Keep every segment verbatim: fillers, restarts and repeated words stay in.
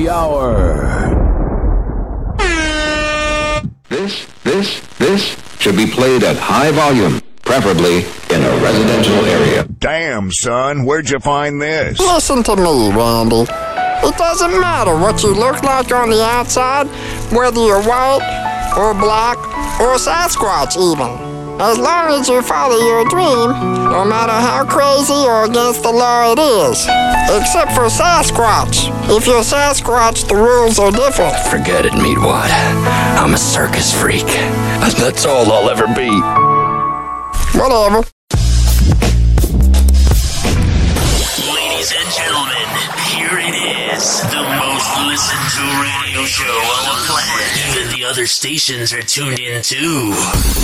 Happy Hour. This, this, this should be played at high volume, preferably in a residential area. Damn, son, where'd you find this? Listen to me, Randy. It doesn't matter what you look like on the outside, whether you're white or black or Sasquatch even. As long as you follow your dream, no matter how crazy or against the law it is. Except for Sasquatch. If you're Sasquatch, the rules are different. Forget it, Meatwad. I'm a circus freak. That's all I'll ever be. Whatever. Ladies and gentlemen, here it is. The most listened to radio show on the planet. Even the other stations are tuned in too.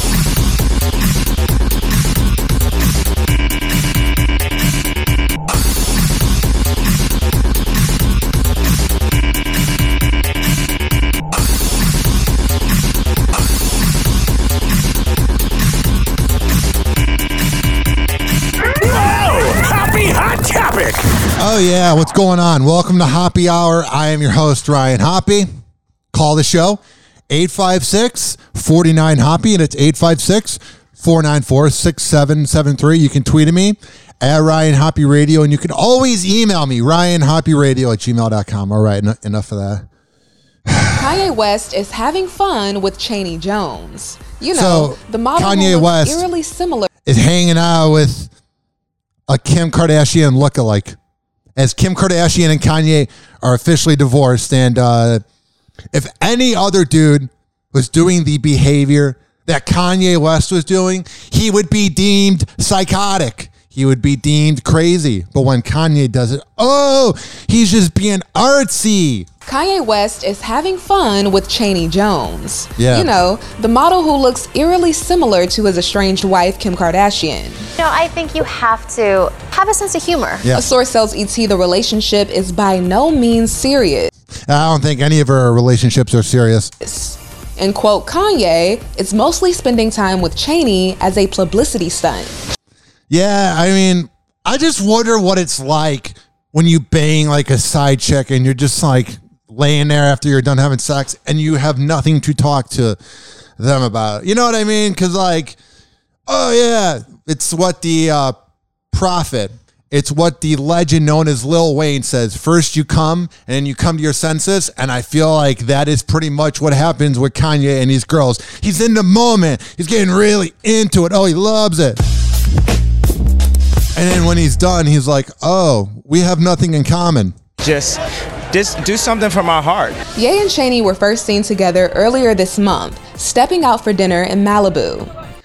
Oh, yeah. What's going on? Welcome to Hoppy Hour. I am your host, Ryan Hoppy. Call the show, eight five six, four nine, Hoppy, and it's eight five six, four nine four, six seven seven three. You can tweet at me at Ryan Hoppy Radio, and you can always email me, ryan hoppy radio at gmail dot com. All right, en- enough of that. Kanye West is having fun with Chaney Jones. You know, So, the model Kanye who looks West eerily similar. Is hanging out with a Kim Kardashian lookalike. As Kim Kardashian and Kanye are officially divorced, and uh, if any other dude was doing the behavior that Kanye West was doing, he would be deemed psychotic. He would be deemed crazy. But when Kanye does it, oh, he's just being artsy. Kanye West is having fun with Chaney Jones. Yeah. You know, the model who looks eerily similar to his estranged wife, Kim Kardashian. You know, I think you have to have a sense of humor. Yeah. A source tells E T the relationship is by no means serious. I don't think any of her relationships are serious. And quote Kanye, it's mostly spending time with Chaney as a publicity stunt. Yeah, I mean, I just wonder what it's like when you bang like a side chick and you're just like laying there after you're done having sex and you have nothing to talk to them about. You know what I mean? Because like, oh yeah, it's what the uh, prophet, it's what the legend known as Lil Wayne says. First you come and then you come to your senses. And I feel like that is pretty much what happens with Kanye and these girls. He's in the moment. He's getting really into it. Oh, he loves it. And then when he's done, he's like, oh, we have nothing in common. Just, just do something from our heart. Ye and Chaney were first seen together earlier this month, stepping out for dinner in Malibu.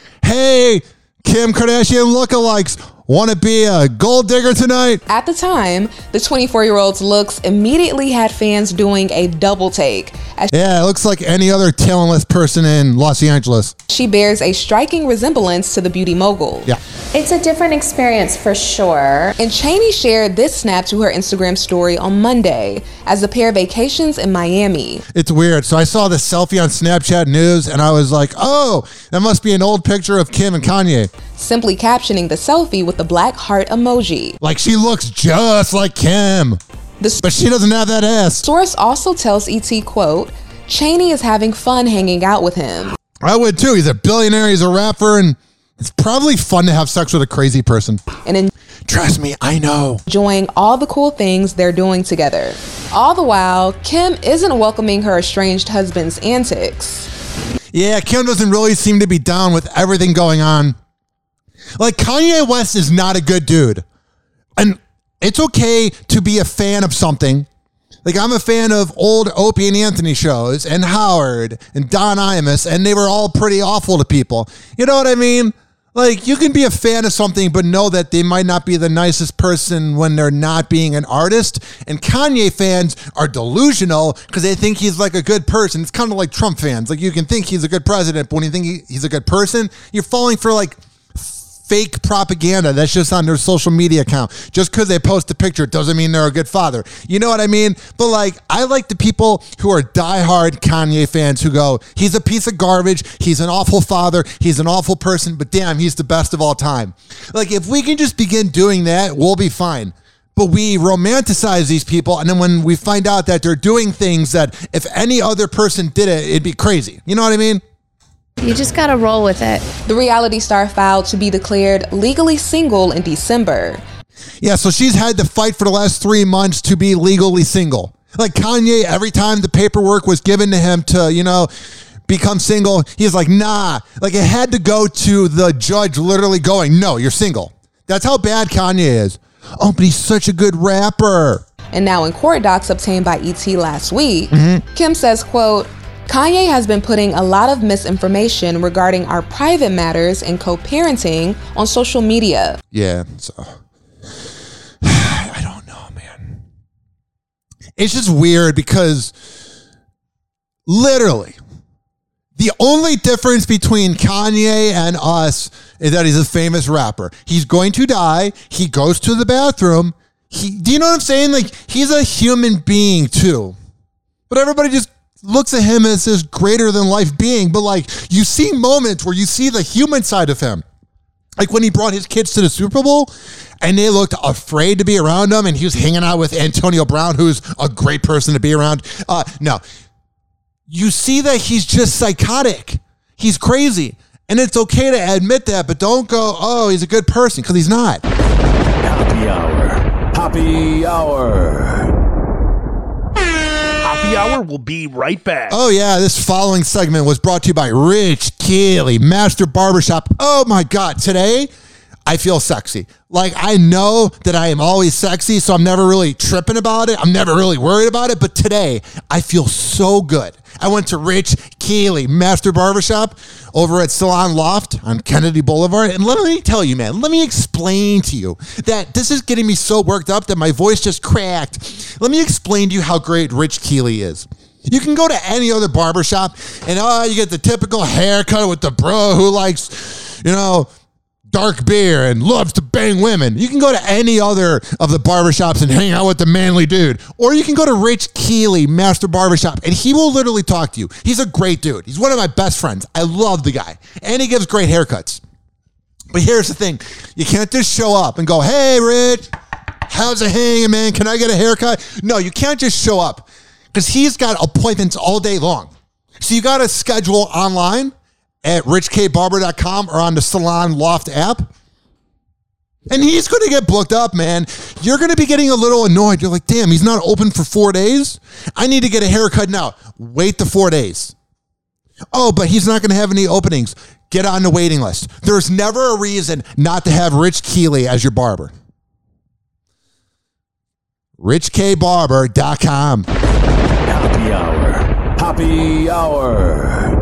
Hey, Kim Kardashian lookalikes, want to be a gold digger tonight? At the time, the twenty-four-year-old's looks immediately had fans doing a double take. As Yeah, it looks like any other talentless person in Los Angeles. she bears a striking resemblance to the beauty mogul. Yeah. It's a different experience for sure. And Chaney shared this snap to her Instagram story on Monday as the pair vacations in Miami. It's weird. So I saw this selfie on Snapchat News and I was like, oh, that must be an old picture of Kim and Kanye. Simply captioning the selfie with the black heart emoji. Like she looks just like Kim, The but she doesn't have that ass. source also tells E T, quote, Chaney is having fun hanging out with him. I would too. He's a billionaire. He's a rapper. And it's probably fun to have sex with a crazy person. And Trust me, I know. enjoying all the cool things they're doing together. All the while, Kim isn't welcoming her estranged husband's antics. Yeah, Kim doesn't really seem to be down with everything going on. Like, Kanye West is not a good dude. And it's okay to be a fan of something. Like, I'm a fan of old Opie and Anthony shows and Howard and Don Imus, and they were all pretty awful to people. You know what I mean? Like, you can be a fan of something, but know that they might not be the nicest person when they're not being an artist. And Kanye fans are delusional because they think he's like a good person. It's kind of like Trump fans. Like, you can think he's a good president, but when you think he, he's a good person, you're falling for like fake propaganda that's just on their social media account. Just because they post a picture doesn't mean they're a good father. You know what I mean? But like, I like the people who are diehard Kanye fans who go, he's a piece of garbage, he's an awful father, he's an awful person, but damn, he's the best of all time. Like, if we can just begin doing that, we'll be fine. but we romanticize these people. And then when we find out that they're doing things that if any other person did it, it'd be crazy. You know what I mean? You just gotta roll with it. The reality star filed to be declared legally single in December. Yeah, so she's had to fight for the last three months to be legally single. Like Kanye, every time the paperwork was given to him to, you know, become single, he's like, nah. Like it had to go to the judge literally going, no, you're single. That's how bad Kanye is. Oh, but he's such a good rapper. And now in court docs obtained by E T last week, Mm-hmm. Kim says, quote, Kanye has been putting a lot of misinformation regarding our private matters and co-parenting on social media. Yeah, so I don't know, man. It's just weird because literally the only difference between Kanye and us is that he's a famous rapper. He's going to die. He goes to the bathroom. He, do you know what I'm saying? Like, he's a human being too. But everybody just looks at him as this greater than life being. But like, you see moments where you see the human side of him. Like when he brought his kids to the Super Bowl and they looked afraid to be around him and he was hanging out with Antonio Brown, who's a great person to be around. Uh, no, you see that he's just psychotic. He's crazy. And it's okay to admit that, but don't go, oh, he's a good person, because he's not. Happy hour. Happy hour. Happy hour will be right back. Oh, yeah, this following segment was brought to you by Rich Keeley, Master Barbershop. Oh, my God. Today, I feel sexy. Like, I know that I am always sexy, so I'm never really tripping about it. I'm never really worried about it. But today, I feel so good. I went to Rich Keeley, Master Barbershop, over at Salon Loft on Kennedy Boulevard. And let me tell you, man, let me explain to you that this is getting me so worked up that my voice just cracked. Let me explain to you how great Rich Keeley is. You can go to any other barbershop and oh, you get the typical haircut with the bro who likes, you know, dark beer and loves to bang women. You can go to any other of the barbershops and hang out with the manly dude. Or you can go to Rich Keeley, Master Barbershop, and he will literally talk to you. He's a great dude. He's one of my best friends. I love the guy. And he gives great haircuts. But here's the thing. You can't just show up and go, hey, Rich, how's it hanging, man? Can I get a haircut? No, you can't just show up because he's got appointments all day long. So you got to schedule online at rich k barber dot com or on the Salon Loft app. And he's going to get booked up, man. You're going to be getting a little annoyed. You're like, damn, he's not open for four days. I need to get a haircut now. Wait the four days. Oh, but he's not going to have any openings. Get on the waiting list. There's never a reason not to have Rich Keeley as your barber. rich k barber dot com. Happy hour. Happy hour.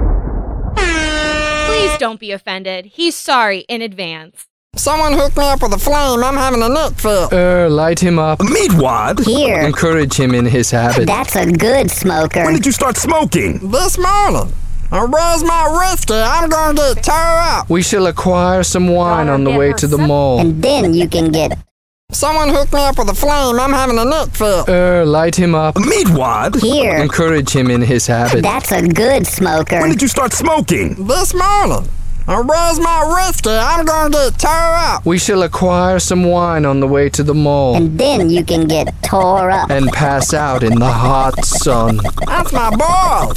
Please don't be offended. He's sorry in advance. Someone hooked me up with a flame. I'm having a nick fit. Er, light him up. Meat what? Here. Encourage him in his habit. That's a good smoker. When did you start smoking? This morning. And where's my whiskey? I'm gonna get tore up. We shall acquire some wine on the way to the mall. And then you can get... Someone hooked me up with a flame. I'm having a nick fit. Er, light him up. Meat what? Here. Encourage him in his habit. That's a good smoker. When did you start smoking? This morning. And where's my whiskey? I'm gonna get tore up. We shall acquire some wine on the way to the mall. And then you can get tore up. And pass out in the hot sun. That's my boy.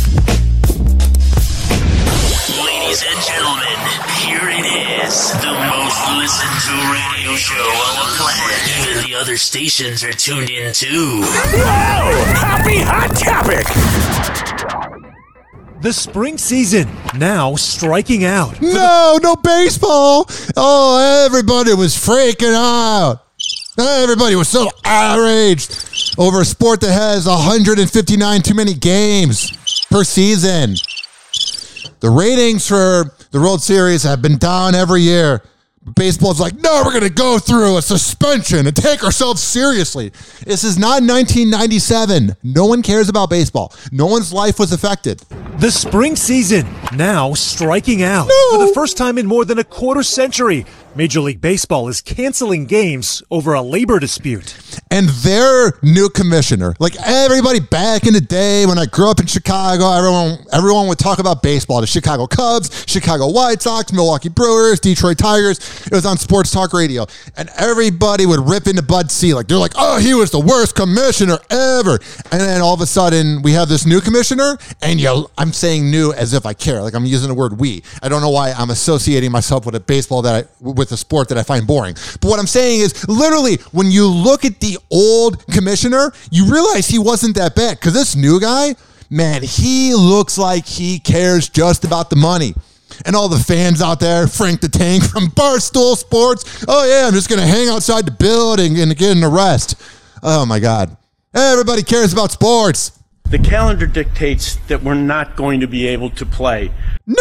Ladies and gentlemen, here it is, the most listened to radio show on the planet. Even the other stations are tuned in too. Whoa! Happy Hot Topic! The spring season, now striking out. No, no baseball. Oh, everybody was freaking out. Everybody was so outraged over a sport that has one hundred fifty-nine too many games per season. The ratings for the World Series have been down every year. Baseball's like, no, we're going to go through a suspension and take ourselves seriously. This is not nineteen ninety-seven. No one cares about baseball. No one's life was affected. The spring season, now striking out. No. For the first time in more than a quarter century, Major League Baseball is canceling games over a labor dispute. And their new commissioner, like everybody back in the day when I grew up in Chicago, everyone everyone would talk about baseball. The Chicago Cubs, Chicago White Sox, Milwaukee Brewers, Detroit Tigers. It was on sports talk radio. And everybody would rip into Bud Selig. They're like, oh, he was the worst commissioner ever. And then all of a sudden, we have this new commissioner. And you, I'm saying new as if I care. Like I'm using the word we. I don't know why I'm associating myself with a baseball that I, with a sport that I find boring. But what I'm saying is literally when you look at the old commissioner, you realize he wasn't that bad because this new guy, man, he looks like he cares just about the money. And all the fans out there, Frank the Tank from Barstool Sports, oh yeah, I'm just going to hang outside the building and get an arrest. Oh my God. Everybody cares about sports. The calendar dictates that we're not going to be able to play.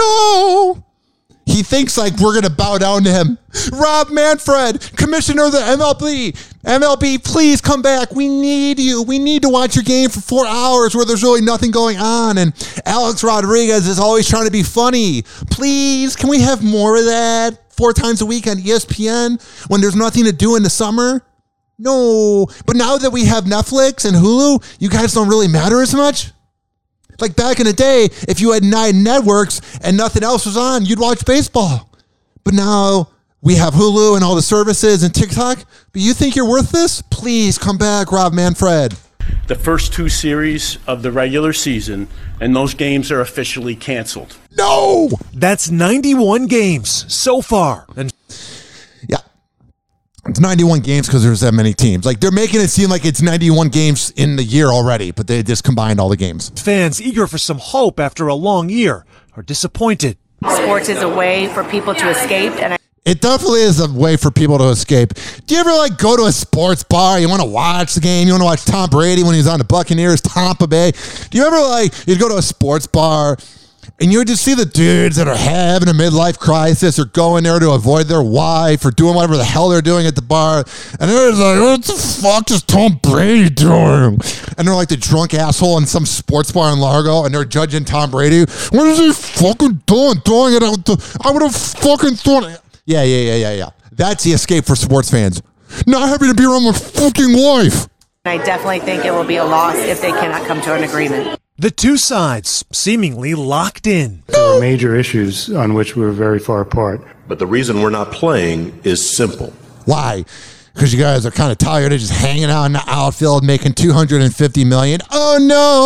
No! He thinks like we're going to bow down to him. Rob Manfred, commissioner of the M L B. M L B, please come back. We need you. We need to watch your game for four hours where there's really nothing going on. And Alex Rodriguez is always trying to be funny. Please, can we have more of that four times a week on E S P N when there's nothing to do in the summer? No. But now that we have Netflix and Hulu, you guys don't really matter as much. Like back in the day, if you had nine networks and nothing else was on, you'd watch baseball. But now we have Hulu and all the services and TikTok. But you think you're worth this? Please come back, Rob Manfred. The first two series of the regular season, and those games are officially canceled. No! That's ninety-one games so far. And yeah. It's ninety-one games because there's that many teams. Like, they're making it seem like it's ninety-one games in the year already, but they just combined all the games. Fans eager for some hope after a long year are disappointed. Sports is a way for people to escape, and I- It definitely is a way for people to escape. Do you ever, like, go to a sports bar, you want to watch the game, you want to watch Tom Brady when he's on the Buccaneers, Tampa Bay? Do you ever, like, you'd go to a sports bar and you would just see the dudes that are having a midlife crisis or going there to avoid their wife or doing whatever the hell they're doing at the bar. And they're like, what the fuck is Tom Brady doing? And they're like the drunk asshole in some sports bar in Largo and they're judging Tom Brady. What is he fucking doing? Throwing it out the, I would have fucking thrown it. Yeah, yeah, yeah, yeah, yeah. That's the escape for sports fans. Not having to be around my fucking wife. I definitely think it will be a loss if they cannot come to an agreement. The two sides seemingly locked in. There were major issues on which we were very far apart. But the reason we're not playing is simple. Why? Because you guys are kind of tired of just hanging out in the outfield making two hundred fifty million dollars. Oh,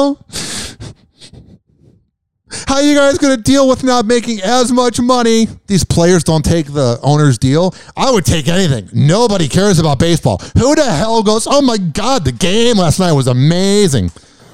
no. How are you guys going to deal with not making as much money? These players don't take the owner's deal. I would take anything. Nobody cares about baseball. Who the hell goes, oh, my God, the game last night was amazing.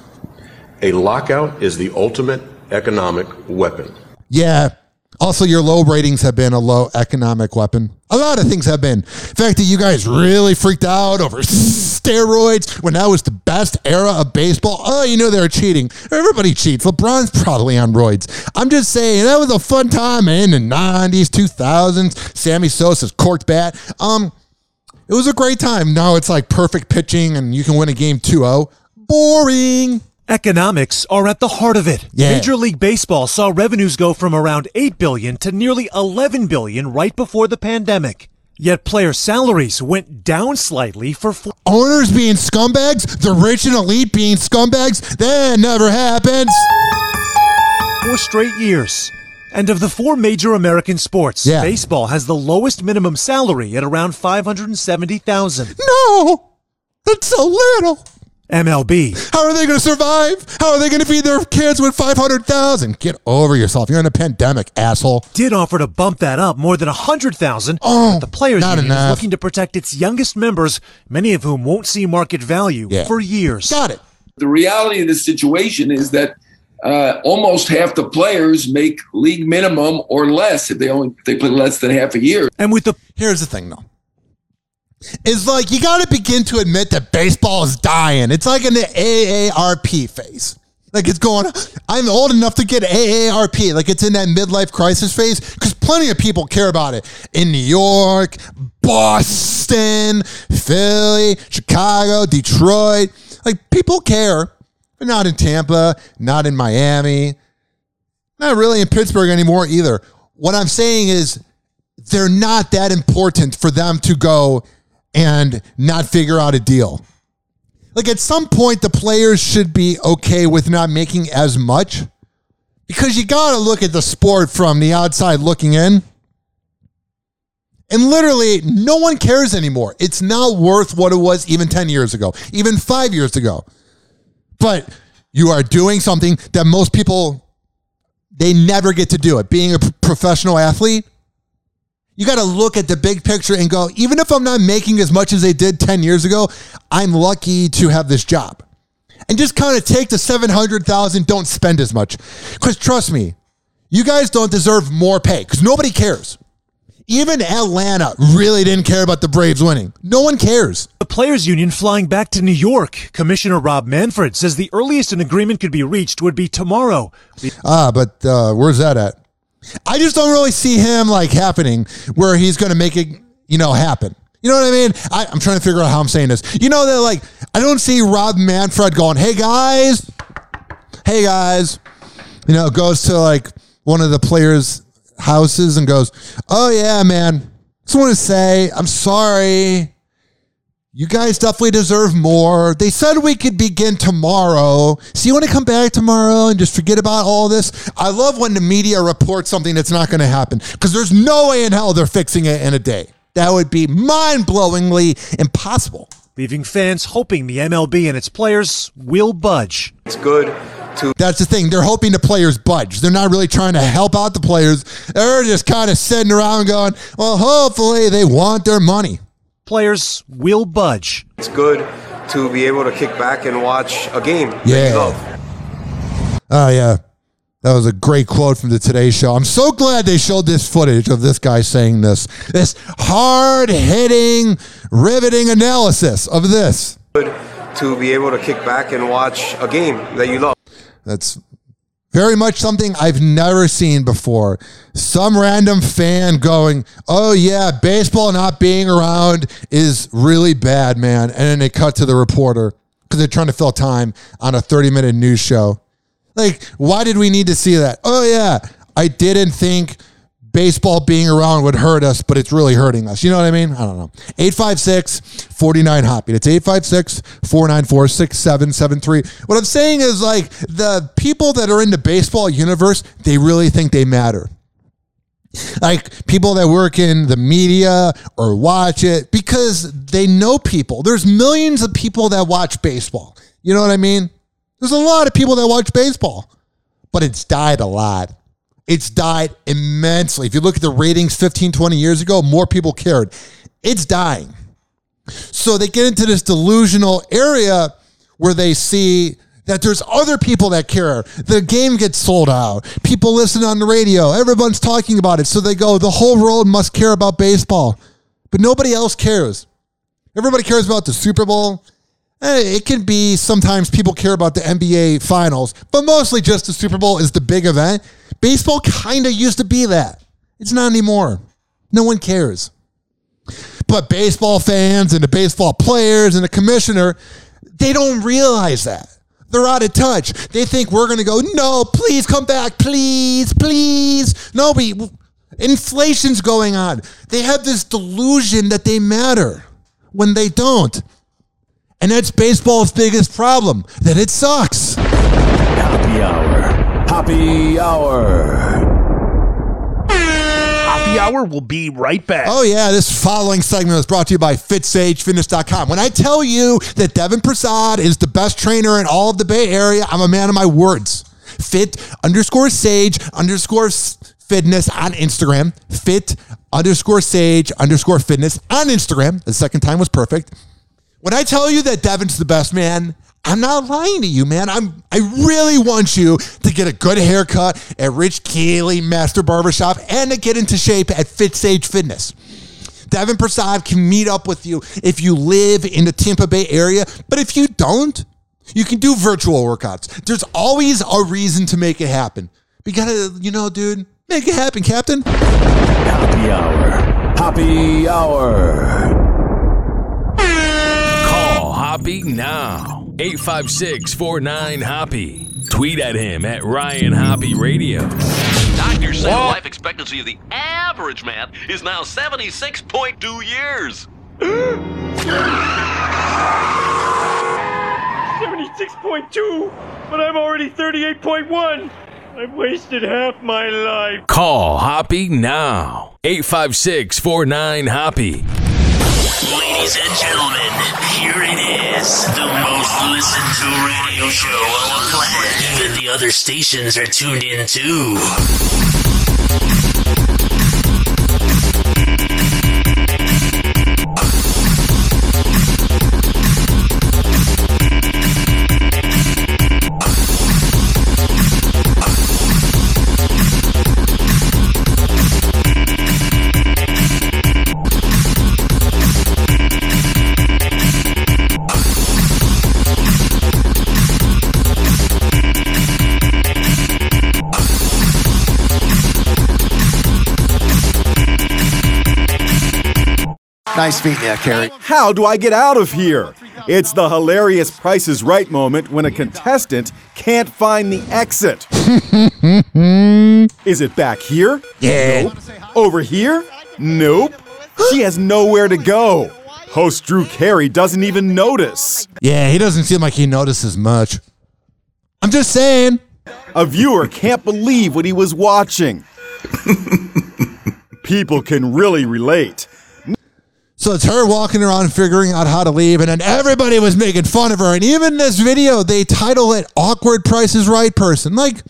A lockout is the ultimate economic weapon. Yeah. Also, your low ratings have been a low economic weapon. A lot of things have been. The fact that you guys really freaked out over steroids when that was the best era of baseball. Oh, you know they were cheating. Everybody cheats. LeBron's probably on roids. I'm just saying, that was a fun time, man. In the nineties, two thousands, Sammy Sosa's corked bat. Um, it was a great time. Now it's like perfect pitching and you can win a game two oh. Boring. Economics are at the heart of it. Yeah. Major League Baseball saw revenues go from around eight billion dollars to nearly eleven billion dollars right before the pandemic. Yet player salaries went down slightly for four- owners being scumbags, the rich and elite being scumbags. That never happens. four straight years. And of the four major American sports, yeah. baseball has the lowest minimum salary at around five hundred seventy thousand dollars. No, that's so little. M L B. How are they going to survive? How are they going to feed their kids with five hundred thousand dollars? Get over yourself. You're in a pandemic, asshole. Did offer to bump that up more than one hundred thousand dollars. Oh, the Players not Union enough. is looking to protect its youngest members, many of whom won't see market value yeah. for years. Got it. The reality of the situation is that uh, almost half the players make league minimum or less if they only if they play less than half a year. And with the here's the thing, though. It's like you got to begin to admit that baseball is dying. It's like in the A A R P phase. Like it's going, I'm old enough to get A A R P. Like it's in that midlife crisis phase because plenty of people care about it. In New York, Boston, Philly, Chicago, Detroit. Like people care. But not in Tampa, not in Miami, not really in Pittsburgh anymore either. What I'm saying is they're not that important for them to go and not figure out a deal. Like at some point, the players should be okay with not making as much because you got to look at the sport from the outside looking in. And literally, no one cares anymore. It's not worth what it was even ten years ago, even five years ago. But you are doing something that most people, they never get to do it. Being a p- professional athlete, you got to look at the big picture and go, even if I'm not making as much as they did ten years ago, I'm lucky to have this job. And just kind of take the seven hundred thousand dollars, don't spend as much. Because trust me, you guys don't deserve more pay because nobody cares. Even Atlanta really didn't care about the Braves winning. No one cares. The Players Union flying back to New York. Commissioner Rob Manfred says the earliest an agreement could be reached would be tomorrow. Ah, but uh, where's that at? I just don't really see him like happening where he's going to make it, you know, happen. You know what I mean? I, I'm trying to figure out how I'm saying this. You know that like, I don't see Rob Manfred going, hey guys, hey guys, you know, goes to like one of the players' houses and goes, oh yeah, man, just want to say, I'm sorry. You guys definitely deserve more. They said we could begin tomorrow. So you want to come back tomorrow and just forget about all this? I love when the media reports something that's not going to happen because there's no way in hell they're fixing it in a day. That would be mind-blowingly impossible. Leaving fans hoping the M L B and its players will budge. It's good to... That's the thing. They're hoping the players budge. They're not really trying to help out the players. They're just kind of sitting around going, well, hopefully they want their money. Players will budge. It's good to be able to kick back and watch a game that yeah. you love. Oh, yeah. That was a great quote from the Today Show. I'm so glad they showed this footage of this guy saying this. This hard-hitting, riveting analysis of this. Good to be able to kick back and watch a game that you love. That's very much something I've never seen before. Some random fan going, oh yeah, baseball not being around is really bad, man. And then they cut to the reporter because they're trying to fill time on a thirty-minute news show. Like, why did we need to see that? Oh yeah, I didn't think baseball being around would hurt us, but it's really hurting us. You know what I mean? I don't know. eight five six, four nine, hoppy. It's eight five six, four nine four, six seven seven three. What I'm saying is, like, the people that are in the baseball universe, they really think they matter. Like, people that work in the media or watch it because they know people. There's millions of people that watch baseball. You know what I mean? There's a lot of people that watch baseball, but it's died a lot. It's died immensely. If you look at the ratings fifteen, twenty years ago, more people cared. It's dying. So they get into this delusional area where they see that there's other people that care. The game gets sold out. People listen on the radio. Everyone's talking about it. So they go, the whole world must care about baseball. But nobody else cares. Everybody cares about the Super Bowl. It can be sometimes people care about the N B A finals, but mostly just the Super Bowl is the big event. Baseball kind of used to be that. It's not anymore. No one cares. But baseball fans and the baseball players and the commissioner, they don't realize that. They're out of touch. They think we're going to go, no, please come back, please, please. No, we, inflation's going on. They have this delusion that they matter when they don't. And that's baseball's biggest problem, that it sucks. Happy Hour. Happy Hour. Happy Hour will be right back. Oh, yeah, this following segment is brought to you by fit sage fitness dot com. When I tell you that Devin Prasad is the best trainer in all of the Bay Area, I'm a man of my words. Fit underscore sage underscore fitness on Instagram. Fit underscore sage underscore fitness on Instagram. The second time was perfect. When I tell you that Devin's the best, man, I'm not lying to you, man. I'm, I really want you to get a good haircut at Rich Keeley Master Barbershop and to get into shape at FitSage Fitness. Devin Prasad can meet up with you if you live in the Tampa Bay area, but if you don't, you can do virtual workouts. There's always a reason to make it happen. We gotta, you know, dude, make it happen, Captain. Happy Hour. Happy Hour. Hoppy now. eight five six, four nine, Hoppy. Tweet at him at Ryan Hoppy Radio. Doctors say the life expectancy of the average man is now seventy-six point two years. point two, but I'm already thirty-eight point one. I've wasted half my life. Call Hoppy now. eight five six, four nine, Hoppy. Ladies and gentlemen, here it is. The most listened to radio show on the planet. Even the other stations are tuned in too. Nice meeting you, Carrie. How do I get out of here? It's the hilarious Price is Right moment when a contestant can't find the exit. Is it back here? Yeah. Nope. Over here? Nope. She has nowhere to go. Host Drew Carey doesn't even notice. Yeah, he doesn't seem like he notices much. I'm just saying. A viewer can't believe what he was watching. People can really relate. So it's her walking around figuring out how to leave, and then everybody was making fun of her. And even this video, they title it Awkward Price is Right Person. Like,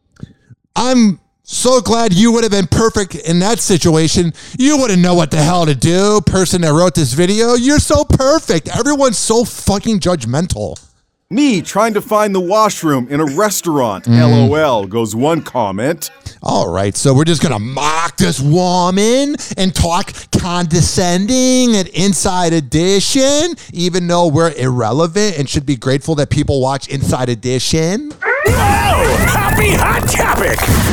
I'm so glad you would have been perfect in that situation. You wouldn't know what the hell to do, person that wrote this video. You're so perfect. Everyone's so fucking judgmental. Me trying to find the washroom in a restaurant. Mm. LOL, goes one comment. All right, so we're just going to mock this woman and talk condescending at Inside Edition, even though we're irrelevant and should be grateful that people watch Inside Edition. Oh, happy hot topic!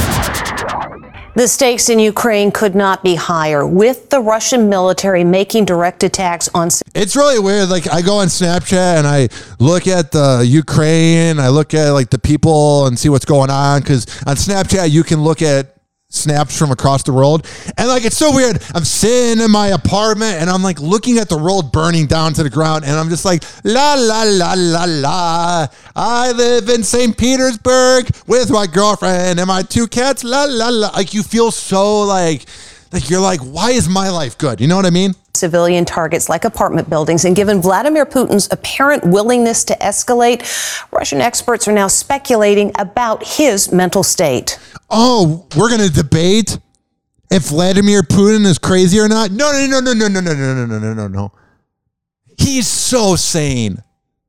The stakes in Ukraine could not be higher, with the Russian military making direct attacks on... It's really weird. Like, I go on Snapchat and I look at the Ukraine, I look at, like, the people and see what's going on, because on Snapchat, you can look at snaps from across the world. And, like, it's so weird. I'm sitting in my apartment and I'm, like, looking at the world burning down to the ground, and I'm just like, la, la, la, la, la. I live in Saint Petersburg with my girlfriend and my two cats, la, la, la. Like, you feel so, like, like you're like, why is my life good? You know what I mean? Civilian targets like apartment buildings. And given Vladimir Putin's apparent willingness to escalate, Russian experts are now speculating about his mental state. Oh, we're going to debate if Vladimir Putin is crazy or not? No, no, no, no, no, no, no, no, no, no, no, no, no. He's so sane.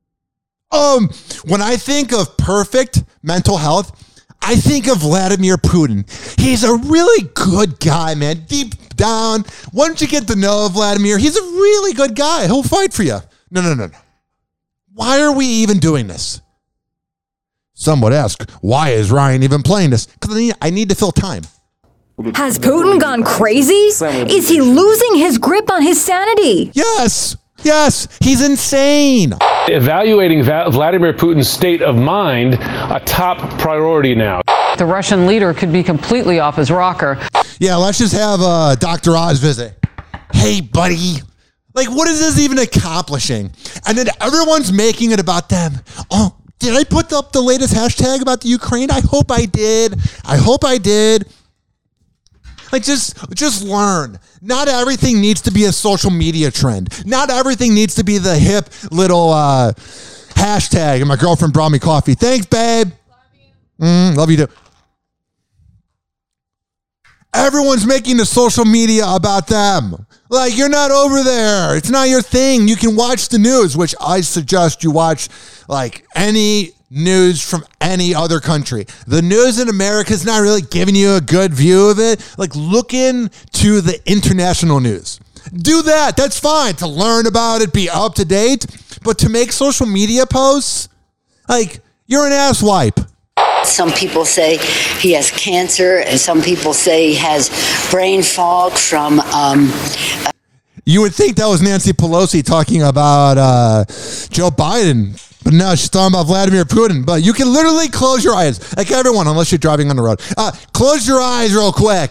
Um, when I think of perfect mental health, I think of Vladimir Putin. He's a really good guy, man. Deep down, once you get to know Vladimir, he's a really good guy. He'll fight for you. No, no, no, no. Why are we even doing this? Some would ask, why is Ryan even playing this? Because I need, I need to fill time. Has Putin gone crazy? Is he losing his grip on his sanity? Yes. Yes, he's insane. Evaluating Va- Vladimir Putin's state of mind a top priority now. The Russian leader could be completely off his rocker. Yeah, let's just have uh, Doctor Oz visit. Hey, buddy. Like, what is this even accomplishing? And then everyone's making it about them. Oh, did I put up the latest hashtag about the Ukraine? I hope I did. I hope I did. Like, just just learn. Not everything needs to be a social media trend. Not everything needs to be the hip little uh, hashtag. And my girlfriend brought me coffee. Thanks, babe. Love you. Mm, love you too. Everyone's making the social media about them. Like, you're not over there. It's not your thing. You can watch the news, which I suggest you watch, like, any news from any other country. The news in America is not really giving you a good view of it. Like, look into the international news. Do that. That's fine to learn about it, be up to date. But to make social media posts, like, you're an asswipe. Some people say he has cancer, and some people say he has brain fog from... Um, uh- you would think that was Nancy Pelosi talking about uh, Joe Biden, but no, she's talking about Vladimir Putin. But you can literally close your eyes, like everyone, unless you're driving on the road. Uh, close your eyes real quick.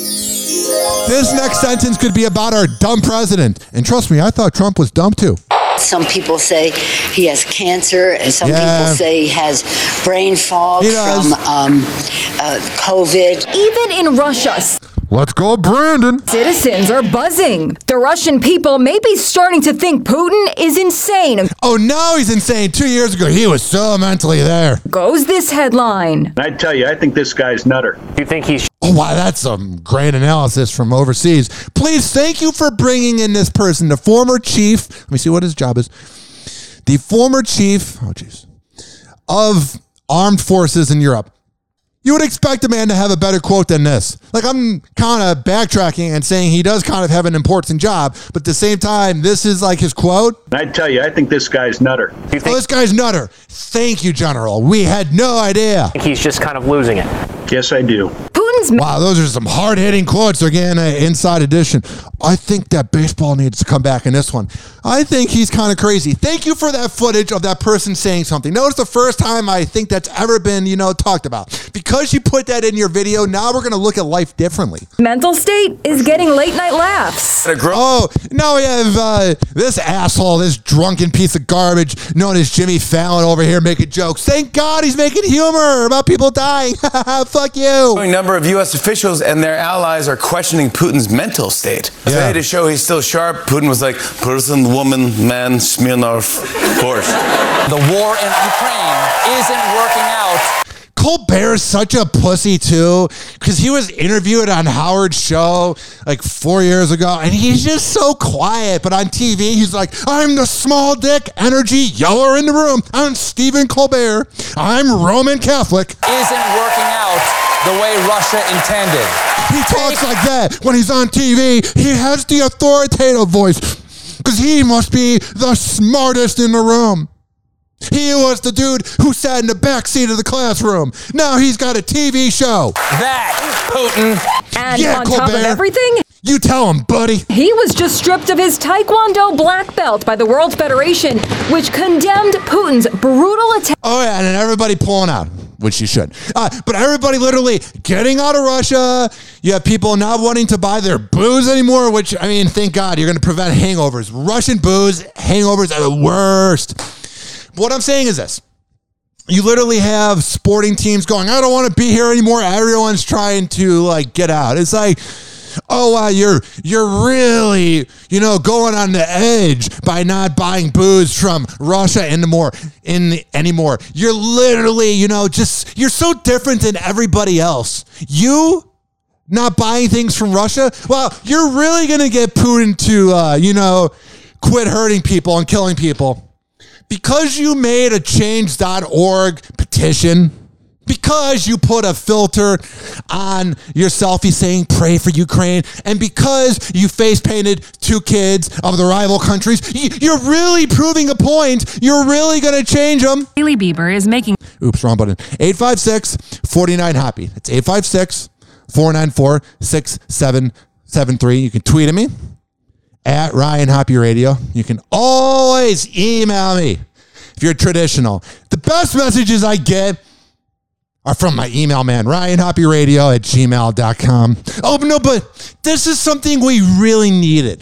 This next sentence could be about our dumb president. And trust me, I thought Trump was dumb too. Some people say he has cancer, and some Yeah. people say he has brain fog He does. from um, uh, COVID. Even in Russia, Let's go, Brandon. citizens are buzzing. The Russian people may be starting to think Putin is insane. Oh, now he's insane. Two years ago, he was so mentally there. Goes this headline. I tell you, I think this guy's nutter. You think he's... Oh, wow, that's some great analysis from overseas. Please, thank you for bringing in this person, the former chief. Let me see what his job is. The former chief, oh, jeez, of armed forces in Europe. You would expect a man to have a better quote than this. Like, I'm kind of backtracking and saying he does kind of have an important job, but at the same time, this is like his quote. I tell you, I think this guy's nutter. You think Oh, this guy's nutter. Thank you, General. We had no idea. he's just kind of losing it? Yes, I do. Putin's Wow, those are some hard-hitting quotes. Again, uh, Inside Edition. I think that baseball needs to come back in this one. I think he's kind of crazy. Thank you for that footage of that person saying something. That was the first time I think that's ever been, you know, talked about. Because you put that in your video, now we're going to look at life differently. mental state is getting late night laughs. Oh, now we have uh, this asshole, this drunken piece of garbage known as Jimmy Fallon over here making jokes. Thank God he's making humor about people dying. Fuck you. A number of U S officials and their allies are questioning Putin's mental state. Today, to show he's still sharp, Putin was like, person, woman, man, Smirnov, horse. The war in Ukraine isn't working out. Colbert's such a pussy too, because he was interviewed on Howard's show like four years ago, and he's just so quiet. But on T V, he's like, "I'm the small dick energy yeller in the room. I'm Stephen Colbert. I'm Roman Catholic." Isn't working out the way Russia intended. He talks like that when he's on T V. He has the authoritative voice because he must be the smartest in the room. He was the dude who sat in the back seat of the classroom. Now he's got a T V show. That, Putin. And Yeah, on top of Colbert. everything, You tell him, buddy. he was just stripped of his Taekwondo black belt by the World Federation, which condemned Putin's brutal attack. Oh, yeah, and then everybody pulling out, which you should. Uh, but everybody literally getting out of Russia. You have people not wanting to buy their booze anymore, which, I mean, thank God, you're going to prevent hangovers. Russian booze, hangovers are the worst. What I'm saying is this. You literally have sporting teams going, I don't want to be here anymore. Everyone's trying to, like, get out. It's like, oh, wow, you're you're really, you know, going on the edge by not buying booze from Russia anymore. In the, anymore. You're literally, you know, just, you're so different than everybody else. You not buying things from Russia? Well, you're really going to get Putin to, uh, you know, quit hurting people and killing people. Because you made a change dot org petition, because you put a filter on your selfie saying pray for Ukraine, and because you face painted two kids of the rival countries, you're really proving a point. You're really going to change them. Hailey Bieber is making... Oops, wrong button. eight five six, four nine, happy. It's eight five six, four nine four, six seven seven three. You can tweet at me. At Ryan Hoppy Radio. You can always email me if you're traditional. The best messages I get are from my email man, Ryan Hoppy Radio at gmail dot com. Oh, no, but this is something we really needed.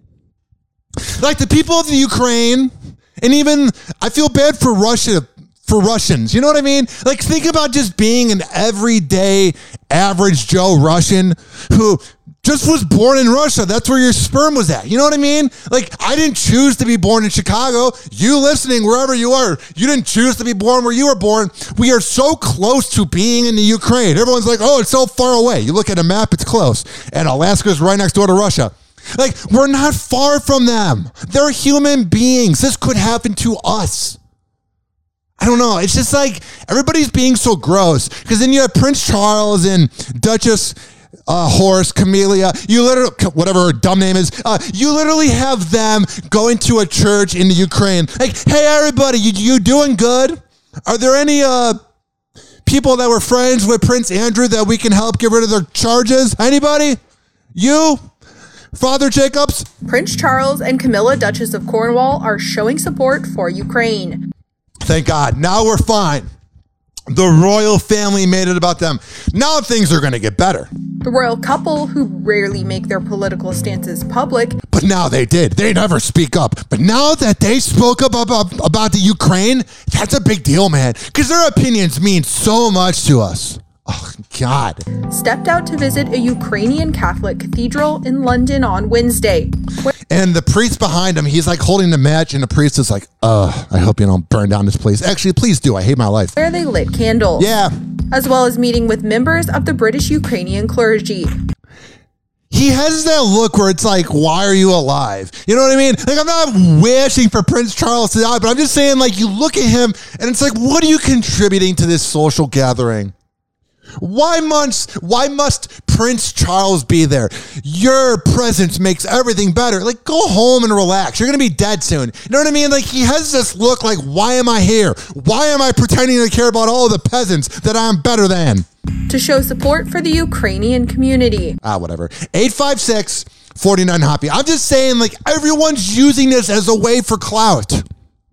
Like the people of the Ukraine, and even I feel bad for Russia, for Russians. You know what I mean? Like, think about just being an everyday average Joe Russian who just was born in Russia. That's where your sperm was at. You know what I mean? Like, I didn't choose to be born in Chicago. You listening, wherever you are, you didn't choose to be born where you were born. We are so close to being in the Ukraine. Everyone's like, oh, it's so far away. You look at a map, it's close. And Alaska's right next door to Russia. Like, we're not far from them. They're human beings. This could happen to us. I don't know. It's just like everybody's being so gross. Because then you have Prince Charles and Duchess uh, Horse, Camellia. You literally, whatever her dumb name is, uh, you literally have them going to a church in the Ukraine. Like, hey, everybody, you, you doing good? Are there any uh, people that were friends with Prince Andrew that we can help get rid of their charges? Anybody? You? Father Jacobs? Prince Charles and Camilla, Duchess of Cornwall, are showing support for Ukraine. Thank God. Now we're fine. The royal family made it about them. Now things are going to get better. The royal couple, who rarely make their political stances public. But now they did. They never speak up. But now that they spoke up about, about the Ukraine, that's a big deal, man. Because their opinions mean so much to us. Oh, God. Stepped out to visit a Ukrainian Catholic cathedral in London on Wednesday. And the priest behind him, he's like holding the match, and the priest is like, uh, I hope you don't burn down this place. Actually, please do. I hate my life. Where they lit candles. Yeah. As well as meeting with members of the British Ukrainian clergy. He has that look where it's like, why are you alive? You know what I mean? Like, I'm not wishing for Prince Charles to die, but I'm just saying, like, you look at him, and it's like, what are you contributing to this social gathering? Why must, why must Prince Charles be there? Your presence makes everything better. Like, go home and relax. You're going to be dead soon. You know what I mean? Like, he has this look like, why am I here? Why am I pretending to care about all the peasants that I'm better than? To show support for the Ukrainian community. Ah, whatever. eight five six, four nine, Hoppy. I'm just saying, like, everyone's using this as a way for clout.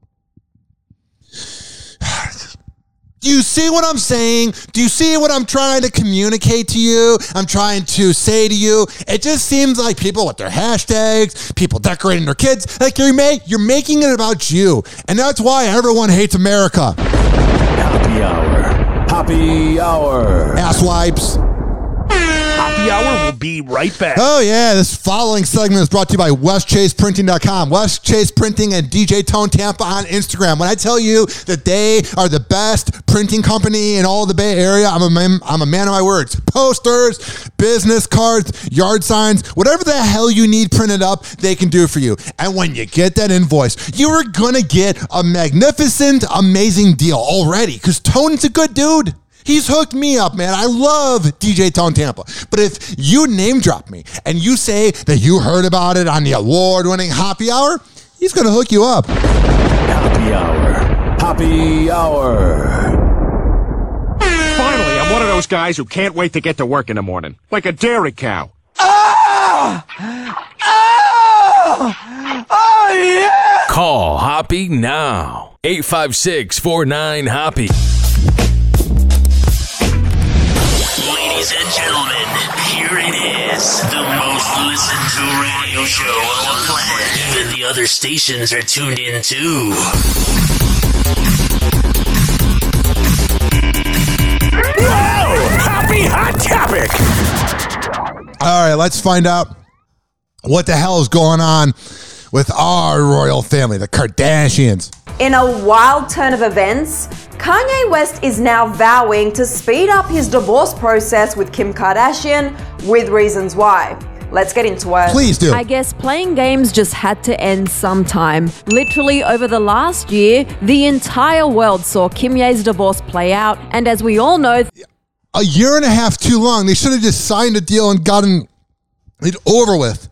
Do you see what I'm saying? Do you see what I'm trying to communicate to you? I'm trying to say to you. It just seems like people with their hashtags, people decorating their kids, like you're, ma- you're making it about you. And that's why everyone hates America. Happy hour. Happy hour. Asswipes. Happy hour will be right back. Oh, yeah. This following segment is brought to you by West Chase Printing dot com. West Chase Printing and D J Tone Tampa on Instagram. When I tell you that they are the best printing company in all of the Bay Area, I'm a man, I'm a man of my words. Posters, business cards, yard signs, whatever the hell you need printed up, they can do for you. And when you get that invoice, you are going to get a magnificent, amazing deal already because Tone's a good dude. He's hooked me up, man. I love D J Tone Tampa. But if you name drop me and you say that you heard about it on the award-winning Happy Hour, he's going to hook you up. Happy hour. Happy hour. Finally, I'm one of those guys who can't wait to get to work in the morning. Like a dairy cow. Oh! Oh! Oh, yeah! Call Hoppy now. eight five six, four nine, Hoppy. Ladies and gentlemen, here it is. The most listened to radio show on the planet. Even the other stations are tuned in too. Whoa! Happy Hot Topic! All right, let's find out what the hell is going on with our royal family, the Kardashians. In a wild turn of events, Kanye West is now vowing to speed up his divorce process with Kim Kardashian, with reasons why. Let's get into it. Please do. I guess playing games just had to end sometime. Literally over the last year, the entire world saw Kim Ye's divorce play out, and as we all know, a year and a half too long. They should have just signed a deal and gotten it over with.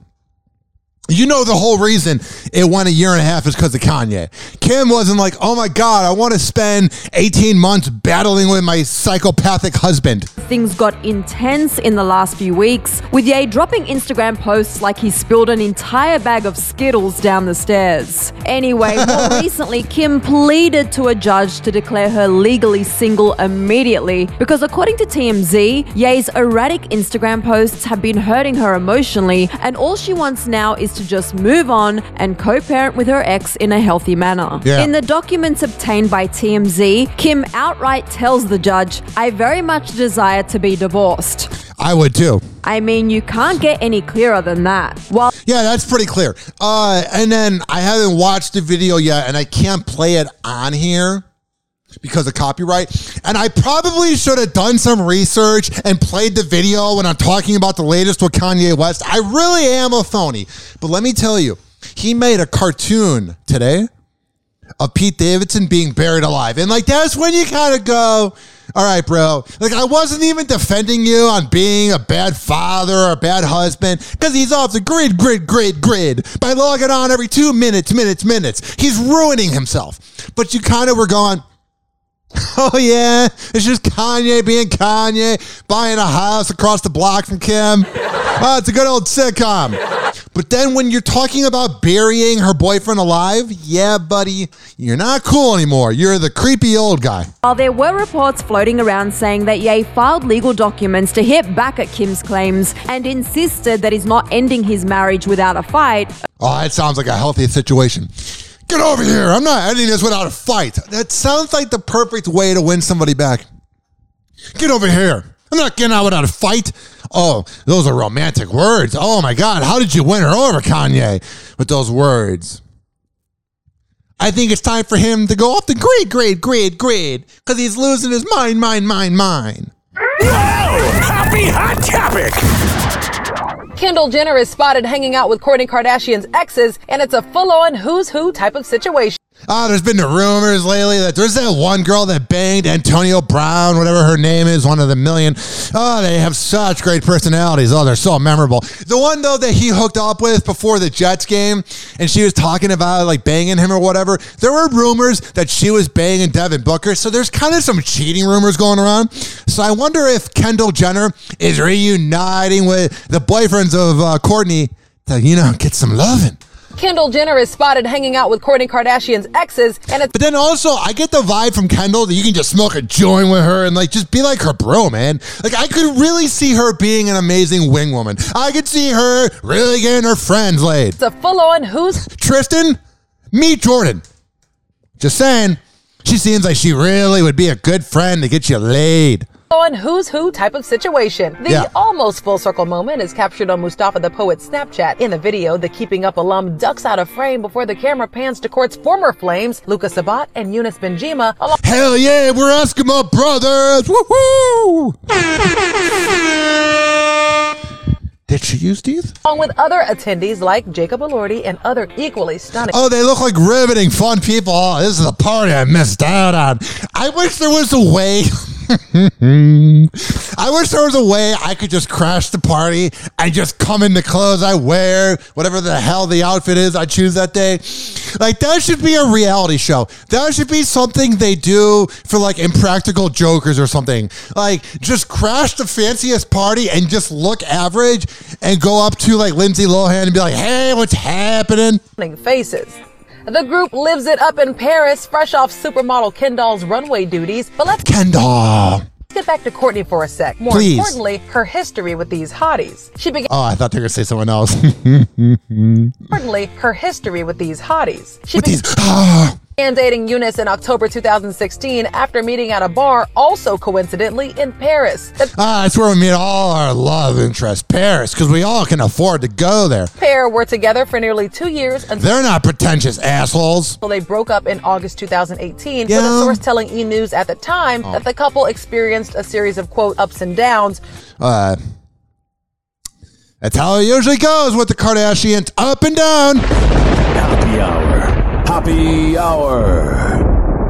You know the whole reason it went a year and a half is because of Kanye. Kim wasn't like, oh my God, I want to spend eighteen months battling with my psychopathic husband. Things got intense in the last few weeks, with Ye dropping Instagram posts like he spilled an entire bag of Skittles down the stairs. Anyway, more recently, Kim pleaded to a judge to declare her legally single immediately because according to T M Z, Ye's erratic Instagram posts have been hurting her emotionally, and all she wants now is to just move on and co-parent with her ex in a healthy manner. Yeah. In the documents obtained by T M Z, Kim outright tells the judge, I very much desire to be divorced. I would too. I mean, you can't get any clearer than that. While yeah, that's pretty clear. Uh, and then I haven't watched the video yet, and I can't play it on here because of copyright. And I probably should have done some research and played the video when I'm talking about the latest with Kanye West. I really am a phony. But let me tell you, he made a cartoon today of Pete Davidson being buried alive. And like, that's when you kind of go, all right, bro. Like, I wasn't even defending you on being a bad father or a bad husband because he's off the grid, grid, grid, grid by logging on every two minutes, minutes, minutes. He's ruining himself. But you kind of were going, oh yeah, it's just Kanye being Kanye, buying a house across the block from Kim. Oh, it's a good old sitcom. But then when you're talking about burying her boyfriend alive, yeah, buddy, you're not cool anymore. You're the creepy old guy. While there were reports floating around saying that Ye filed legal documents to hit back at Kim's claims and insisted that he's not ending his marriage without a fight. Oh, that sounds like a healthy situation. Get over here. I'm not ending this without a fight. That sounds like the perfect way to win somebody back. Get over here. I'm not getting out without a fight. Oh, those are romantic words. Oh, my God. How did you win her over, Kanye, with those words? I think it's time for him to go off the grid, grid, grid, grid, because he's losing his mind, mind, mind, mind. Whoa! Happy Hot Topic! Kendall Jenner is spotted hanging out with Kourtney Kardashian's exes, and it's a full-on who's who type of situation. Oh, there's been the rumors lately that there's that one girl that banged Antonio Brown, whatever her name is, one of the million. Oh, they have such great personalities. Oh, they're so memorable. The one, though, that he hooked up with before the Jets game, and she was talking about, like, banging him or whatever, there were rumors that she was banging Devin Booker, so there's kind of some cheating rumors going around. So I wonder if Kendall Jenner is reuniting with the boyfriends of uh, Kourtney to, you know, get some loving. Kendall Jenner is spotted hanging out with Kourtney Kardashian's exes, and it's... But then also, I get the vibe from Kendall that you can just smoke a joint with her and, like, just be like her bro, man. Like, I could really see her being an amazing wing woman. I could see her really getting her friends laid. It's a full-on who's... Tristan, meet Jordan. Just saying, she seems like she really would be a good friend to get you laid. On who's who type of situation. The yeah. almost full circle moment is captured on Mustafa the Poet's Snapchat. In the video, the Keeping Up alum ducks out of frame before the camera pans to Court's former flames, Luka Sabat and Eunice Benjima. Along- Hell yeah, we're Eskimo brothers! Woohoo! Did she use teeth? Along with other attendees like Jacob Elordi and other equally stunning. Oh, they look like riveting, fun people. Oh, this is a party I missed out on. I wish there was a way... I wish there was a way I could just crash the party and just come in the clothes I wear, whatever the hell the outfit is I choose that day. Like, that should be a reality show. That should be something they do for, like, Impractical Jokers or something. Like, just crash the fanciest party and just look average and go up to, like, Lindsay Lohan and be like, hey, what's happening? Faces. The group lives it up in Paris, fresh off supermodel Kendall's runway duties. But let's Kendall. get back to Kourtney for a sec. More Please. importantly, her history with these hotties. She began. Oh, I thought they were going to say someone else. Importantly, her history with these hotties. She with be- these. Oh. began dating Eunice in October two thousand sixteen after meeting at a bar, also coincidentally in Paris. The ah, that's where we meet all our love interests, Paris, because we all can afford to go there. pair were together for nearly two years until They're not pretentious assholes. they broke up in August two thousand eighteen. Yeah. With a source telling E! News at the time Oh. that the couple experienced a series of, quote, ups and downs. Uh, that's how it usually goes with the Kardashians, up and down. Happy hour. Happy hour.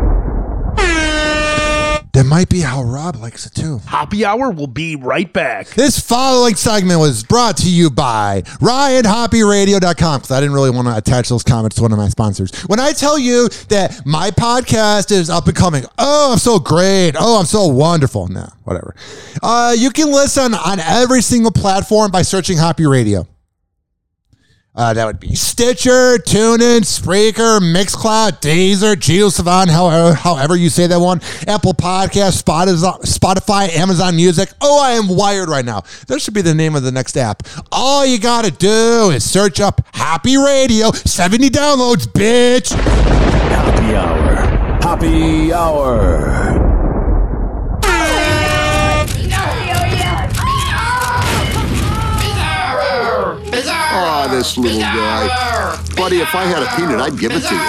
That might be how Rob likes it too. Happy Hour will be right back. This following segment was brought to you by Ryan Hoppy Radio dot com, because I didn't really want to attach those comments to one of my sponsors. When I tell you that my podcast is up and coming, oh, I'm so great. Oh, I'm so wonderful. No, whatever. Uh, you can listen on every single platform by searching Hoppy Radio. Uh, that would be Stitcher, TuneIn, Spreaker, Mixcloud, Deezer, JioSaavn, however, however you say that one, Apple Podcasts, Spotify, Amazon Music. Oh, I am wired right now. That should be the name of the next app. All you got to do is search up Happy Radio, seventy downloads, bitch. Happy hour. Happy hour. Oh, this little guy. Buddy, if I had a peanut, I'd give it to you.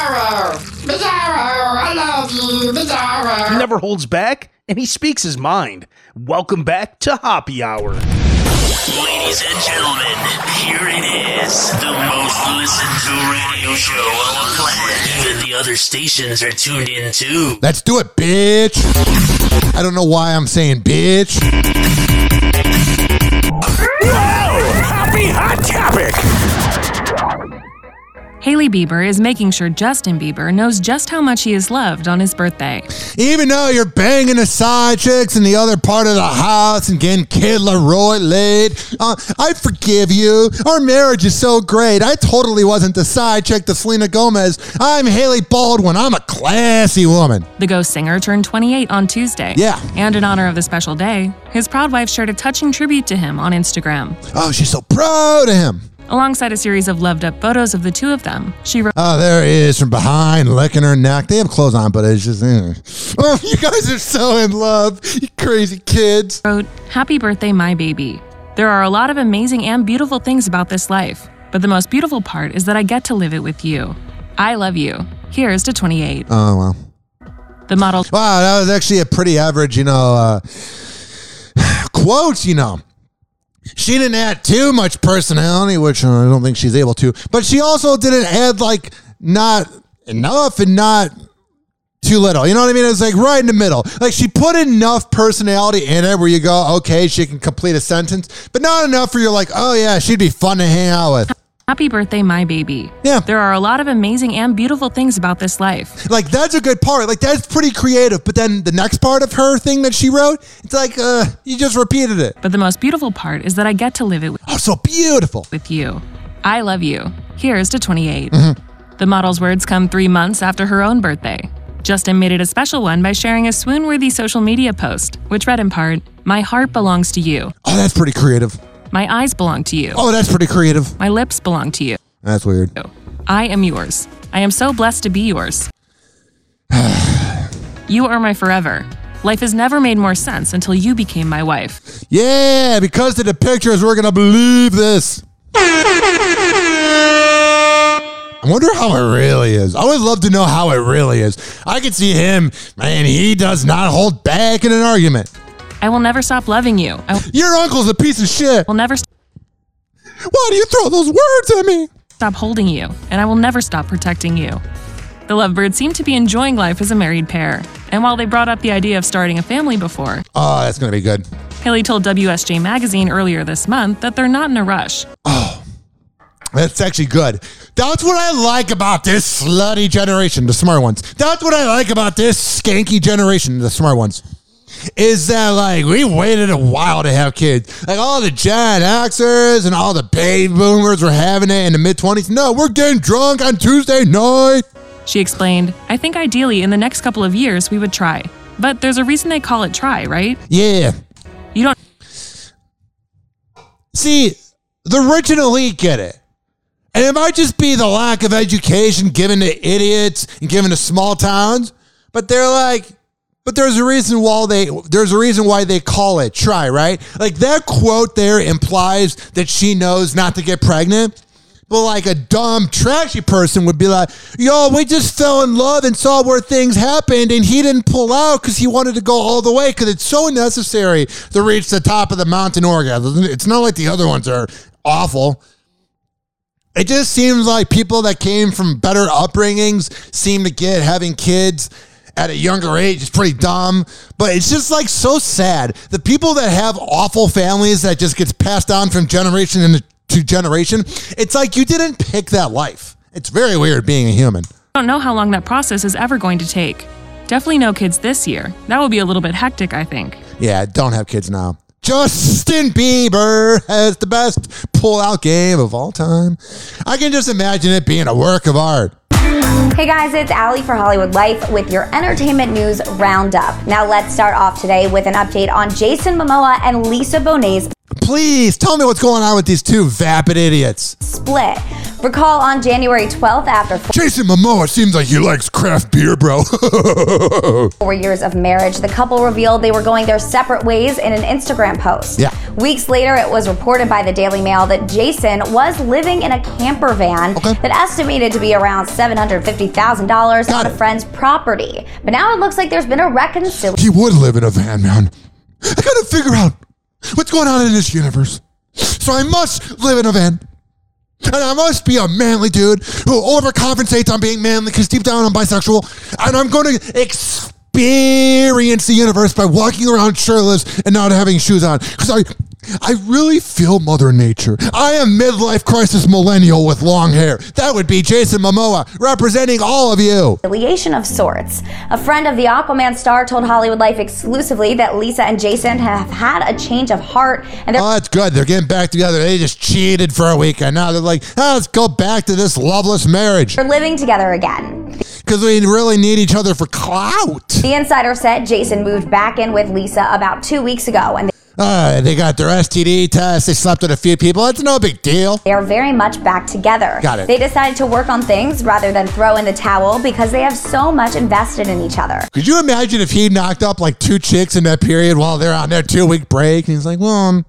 I love you, Bizarro. He never holds back, and he speaks his mind. Welcome back to Happy Hour. Ladies and gentlemen, here it is, the most listened to radio show on the planet. Even the other stations are tuned in too. Let's do it, bitch. I don't know why I'm saying bitch. Whoa! Happy Hot Topic! Hailey Bieber is making sure Justin Bieber knows just how much he is loved on his birthday. Even though you're banging the side chicks in the other part of the house and getting Kid Leroy laid, uh, I forgive you. Our marriage is so great. I totally wasn't the side chick to Selena Gomez. I'm Haley Baldwin. I'm a classy woman. The Ghost singer turned twenty-eight on Tuesday. Yeah. And in honor of the special day, his proud wife shared a touching tribute to him on Instagram. Oh, she's so proud of him. Alongside a series of loved-up photos of the two of them, she wrote, "Oh, there he is from behind, licking her neck." They have clothes on, but it's just, eh. Oh, you guys are so in love, you crazy kids. Wrote, "Happy birthday, my baby. There are a lot of amazing and beautiful things about this life, but the most beautiful part is that I get to live it with you. I love you. Here's to twenty-eight. Oh, well. The model. Wow, that was actually a pretty average, you know, uh, quote, you know. She didn't add too much personality, which I don't think she's able to, but she also didn't add like not enough and not too little. You know what I mean? It's like right in the middle. Like she put enough personality in it where you go, okay, she can complete a sentence, but not enough where you're like, oh yeah, she'd be fun to hang out with. Happy birthday, my baby. Yeah. There are a lot of amazing and beautiful things about this life. Like, that's a good part. Like, that's pretty creative. But then the next part of her thing that she wrote, it's like, uh, you just repeated it. But the most beautiful part is that I get to live it with, oh, so beautiful. with you. I love you. Here's to twenty-eight. Mm-hmm. The model's words come three months after her own birthday. Justin made it a special one by sharing a swoon-worthy social media post, which read in part, "My heart belongs to you. Oh, that's pretty creative. My eyes belong to you. Oh, that's pretty creative. My lips belong to you. That's weird. I am yours. I am so blessed to be yours. You are my forever. Life has never made more sense until you became my wife." Yeah, because of the pictures, we're going to believe this. I wonder how it really is. I would love to know how it really is. I could see him, man, he does not hold back in an argument. I will never stop loving you. I Your uncle's a piece of shit. will never st- Why do you throw those words at me? stop holding you, and I will never stop protecting you. The lovebirds seem to be enjoying life as a married pair, and while they brought up the idea of starting a family before, oh, that's going to be good. Haley told W S J Magazine earlier this month that they're not in a rush. Oh, that's actually good. That's what I like about this slutty generation, the smart ones. That's what I like about this skanky generation, the smart ones. Is that like we waited a while to have kids. Like all the Gen Xers and all the baby boomers were having it in the mid twenties. No, we're getting drunk on Tuesday night. She explained, "I think ideally in the next couple of years we would try. But there's a reason they call it try, right? Yeah. You don't see the rich and elite get it. And it might just be the lack of education given to idiots and given to small towns, but they're like, but there's a reason why they there's a reason why they call it try, right? Like that quote there implies that she knows not to get pregnant. But like a dumb, trashy person would be like, yo, we just fell in love and saw where things happened and he didn't pull out because he wanted to go all the way because it's so necessary to reach the top of the mountain orgasm. It's not like the other ones are awful. It just seems like people that came from better upbringings seem to get having kids at a younger age is pretty dumb, but it's just like so sad. The people that have awful families that just gets passed down from generation into to generation, it's like you didn't pick that life. It's very weird being a human. I don't know how long that process is ever going to take. Definitely no kids this year. That would be a little bit hectic, I think. Yeah, don't have kids now. Justin Bieber has the best pull-out game of all time. I can just imagine it being a work of art. Hey guys, it's Allie for Hollywood Life with your entertainment news roundup. Now let's start off today with an update on Jason Momoa and Lisa Bonet's Please tell me what's going on with these two vapid idiots. split. Recall on January twelfth, after Jason Momoa seems like he likes craft beer, bro. four years of marriage, the couple revealed they were going their separate ways in an Instagram post. Yeah. Weeks later, it was reported by the Daily Mail that Jason was living in a camper van okay. that estimated to be around seven hundred fifty thousand dollars on a friend's property. But now it looks like there's been a reconciliation. He would live in a van, man. I gotta figure out what's going on in this universe. So I must live in a van. And I must be a manly dude who overcompensates on being manly because deep down I'm bisexual. And I'm going to experience the universe by walking around shirtless and not having shoes on. Because I I really feel Mother Nature. I am midlife crisis millennial with long hair. That would be Jason Momoa, representing all of you. Affiliation of sorts. A friend of the Aquaman star told Hollywood Life exclusively that Lisa and Jason have had a change of heart. And they're- oh, that's good. They're getting back together. They just cheated for a weekend. Now they're like, oh, let's go back to this loveless marriage. They're living together again. Because we really need each other for clout. The insider said Jason moved back in with Lisa about two weeks ago. And Uh, they got their S T D test. They slept with a few people. It's no big deal. They are very much back together. Got it. They decided to work on things rather than throw in the towel because they have so much invested in each other. Could you imagine if he knocked up like two chicks in that period while they're on their two-week break? And he's like, well, um,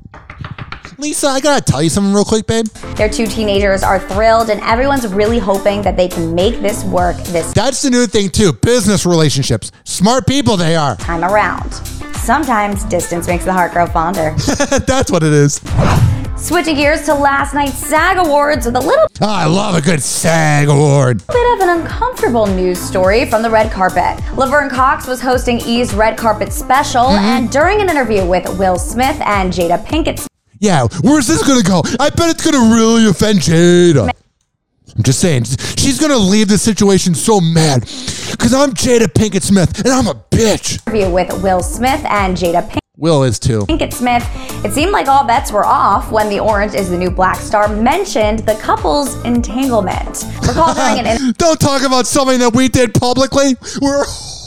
Lisa, I gotta tell you something real quick, babe. Their two teenagers are thrilled, and everyone's really hoping that they can make this work this That's the new thing, too. Business relationships. Smart people they are. time around. Sometimes distance makes the heart grow fonder. That's what it is. Switching gears to last night's SAG Awards with a little Oh, I love a good SAG award. bit of an uncomfortable news story from the red carpet. Laverne Cox was hosting E's red carpet special, Mm-hmm. and during an interview with Will Smith and Jada Pinkett Yeah, where's this gonna go? I bet it's gonna really offend Jada. I'm just saying, she's gonna leave the situation so mad. Because I'm Jada Pinkett Smith, and I'm a bitch. interview with Will Smith and Jada Pinkett. Will is too. Pinkett Smith, it seemed like all bets were off when the Orange is the New Black star mentioned the couple's entanglement. Recall during an Don't talk about something that we did publicly. We're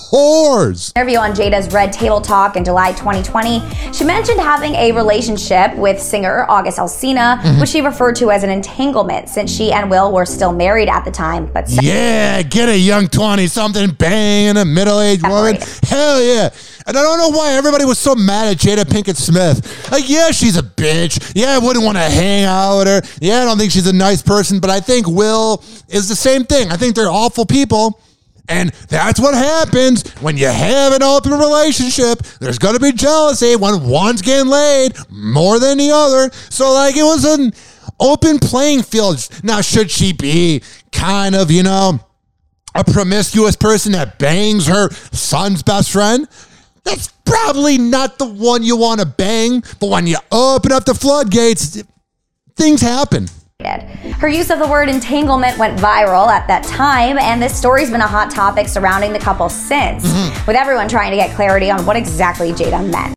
whores. interview on Jada's Red Table Talk in July twenty twenty, she mentioned having a relationship with singer August Alsina, Mhm. which she referred to as an entanglement since she and Will were still married at the time. But Yeah, get a young twenty-something banging a middle-aged woman. Hell yeah. And I don't know why everybody was so mad at Jada Pinkett Smith. Like, yeah, she's a bitch. Yeah, I wouldn't want to hang out with her. Yeah, I don't think she's a nice person, but I think Will is the same thing. I think they're awful people. And that's what happens when you have an open relationship. There's going to be jealousy when one's getting laid more than the other. So, like, it was an open playing field. Now, should she be kind of, you know, a promiscuous person that bangs her son's best friend? That's probably not the one you want to bang. But when you open up the floodgates, things happen. her use of the word entanglement went viral at that time, and this story's been a hot topic surrounding the couple since, Mm-hmm. with everyone trying to get clarity on what exactly Jada meant.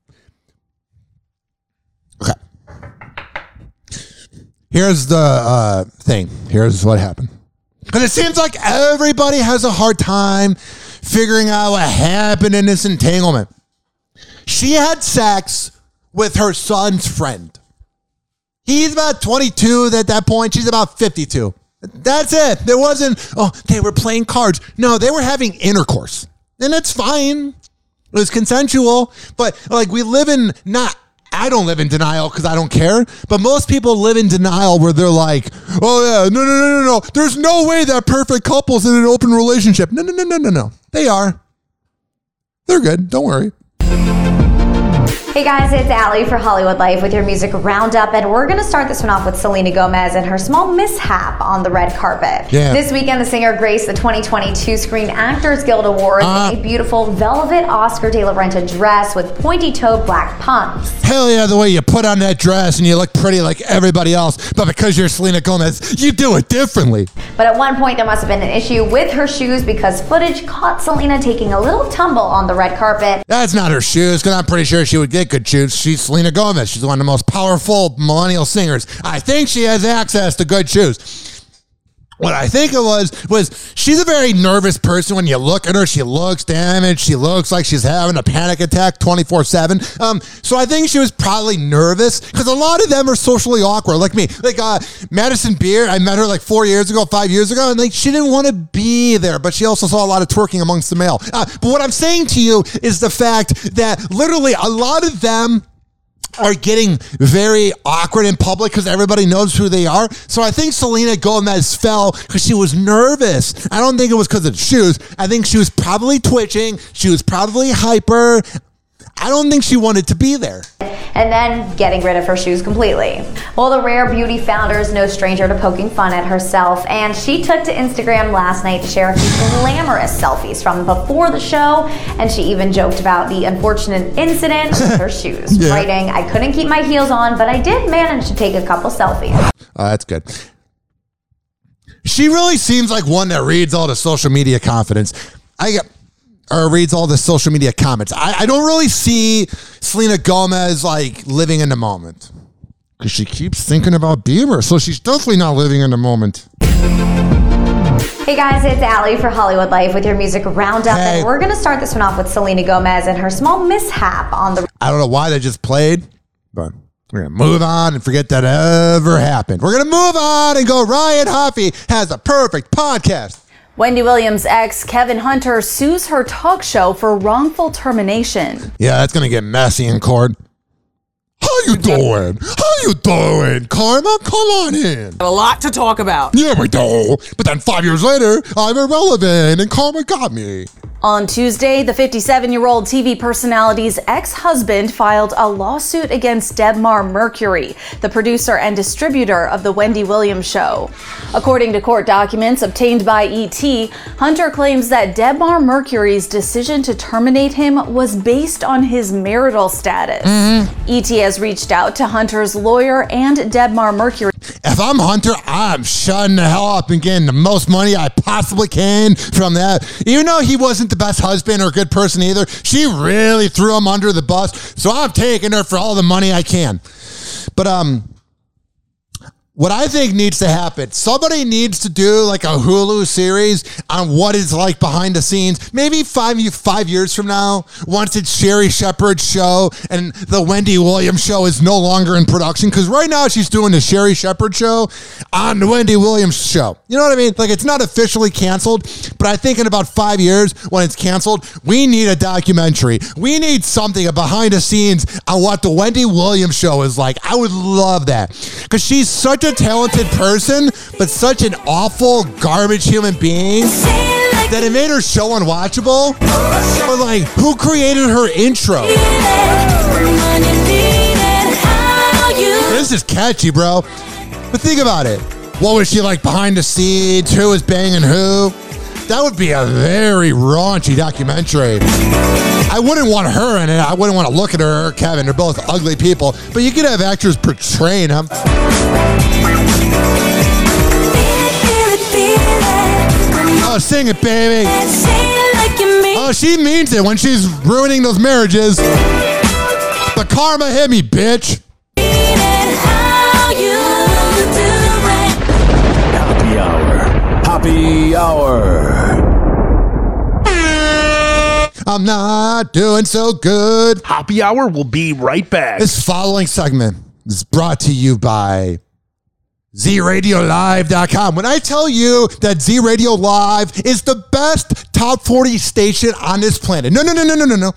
Here's the uh, thing. Here's what happened. And it seems like everybody has a hard time figuring out what happened in this entanglement. She had sex with her son's friend. He's about twenty-two at that point. She's about fifty-two. That's it. There wasn't, oh, they were playing cards. No, they were having intercourse. And it's fine. It was consensual. But like we live in not, I don't live in denial because I don't care. But most people live in denial where they're like, oh yeah, no, no, no, no, no. There's no way that perfect couple's in an open relationship. No, no, no, no, no, no. They are. They're good. Don't worry. Hey guys, it's Allie for Hollywood Life with your music roundup, and we're going to start this one off with Selena Gomez and her small mishap on the red carpet. Yeah. This weekend, the singer graced the twenty twenty-two Screen Actors Guild Awards Uh. in a beautiful velvet Oscar de la Renta dress with pointy-toed black pumps. Hell yeah, the way you put on that dress and you look pretty like everybody else, but because you're Selena Gomez, you do it differently. But at one point, there must have been an issue with her shoes because footage caught Selena taking a little tumble on the red carpet. That's not her shoes, because I'm pretty sure she would get good shoes. She's Selena Gomez. She's one of the most powerful millennial singers. I think she has access to good shoes. What I think it was, was she's a very nervous person. When you look at her, she looks damaged. She looks like she's having a panic attack twenty-four seven. Um, so I think she was probably nervous because a lot of them are socially awkward, like me. Like uh, Madison Beer, I met her like four years ago, five years ago, and like she didn't want to be there, but she also saw a lot of twerking amongst the male. Uh, but what I'm saying to you is the fact that literally a lot of them are getting very awkward in public because everybody knows who they are. So I think Selena Gomez fell because she was nervous. I don't think it was because of the shoes. I think she was probably twitching. She was probably hyper. I don't think she wanted to be there. And then getting rid of her shoes completely. Well, the Rare Beauty founder is no stranger to poking fun at herself, and she took to Instagram last night to share a few glamorous selfies from before the show, and she even joked about the unfortunate incident with her shoes, yeah. writing, "I couldn't keep my heels on, but I did manage to take a couple selfies." Uh, that's good. She really seems like one that reads all the social media confidence. I get, or reads all the social media comments. I, I don't really see Selena Gomez like living in the moment because she keeps thinking about Bieber. So she's definitely not living in the moment. Hey guys, it's Allie for Hollywood Life with your music roundup, Hey. and we're gonna start this one off with Selena Gomez and her small mishap on the. I don't know why they just played, but we're going to move on and forget that ever happened. We're going to move on and go, Ryan Hoppy has a perfect podcast. Wendy Williams' ex, Kevin Hunter, sues her talk show for wrongful termination. Yeah, that's going to get messy in court. How you doing? How you doing, Karma? Come on in. A lot to talk about. Yeah, we do. But then five years later, I'm irrelevant and Karma got me. On Tuesday, the fifty-seven-year-old T V personality's ex-husband filed a lawsuit against Debmar Mercury, the producer and distributor of The Wendy Williams Show. According to court documents obtained by E T, Hunter claims that Debmar Mercury's decision to terminate him was based on his marital status. Mm-hmm. E T has reached out to Hunter's lawyer and Debmar Mercury. If I'm Hunter, I'm shutting the hell up and getting the most money I possibly can from that. Even though he wasn't the best husband or good person either, she really threw him under the bus. So I'm taking her for all the money I can. But um, what I think needs to happen, somebody needs to do like a Hulu series on what it's like behind the scenes. Maybe five, five years from now, once it's Sherry Shepherd's show and the Wendy Williams show is no longer in production. Because right now she's doing the Sherry Shepherd show on the Wendy Williams show. You know what I mean? Like, it's not officially canceled, but I think in about five years when it's canceled, we need a documentary. We need something behind the scenes on what the Wendy Williams show is like. I would love that because she's such a talented person, but such an awful garbage human being that it made her show unwatchable. But like, who created her intro? This is catchy, bro. But think about it. What was she like behind the scenes? Who was banging who? That would be a very raunchy documentary. I wouldn't want her in it. I wouldn't want to look at her or Kevin. They're both ugly people. But you could have actors portraying them. Oh, sing it, baby. Oh, she means it when she's ruining those marriages. The karma hit me, bitch. Happy hour. Happy hour. I'm not doing so good. Happy hour will be right back. This following segment is brought to you by Z Radio Live dot com. When I tell you that Z Radio Live is the best top forty station on this planet. No, no, no, no, no, no, no.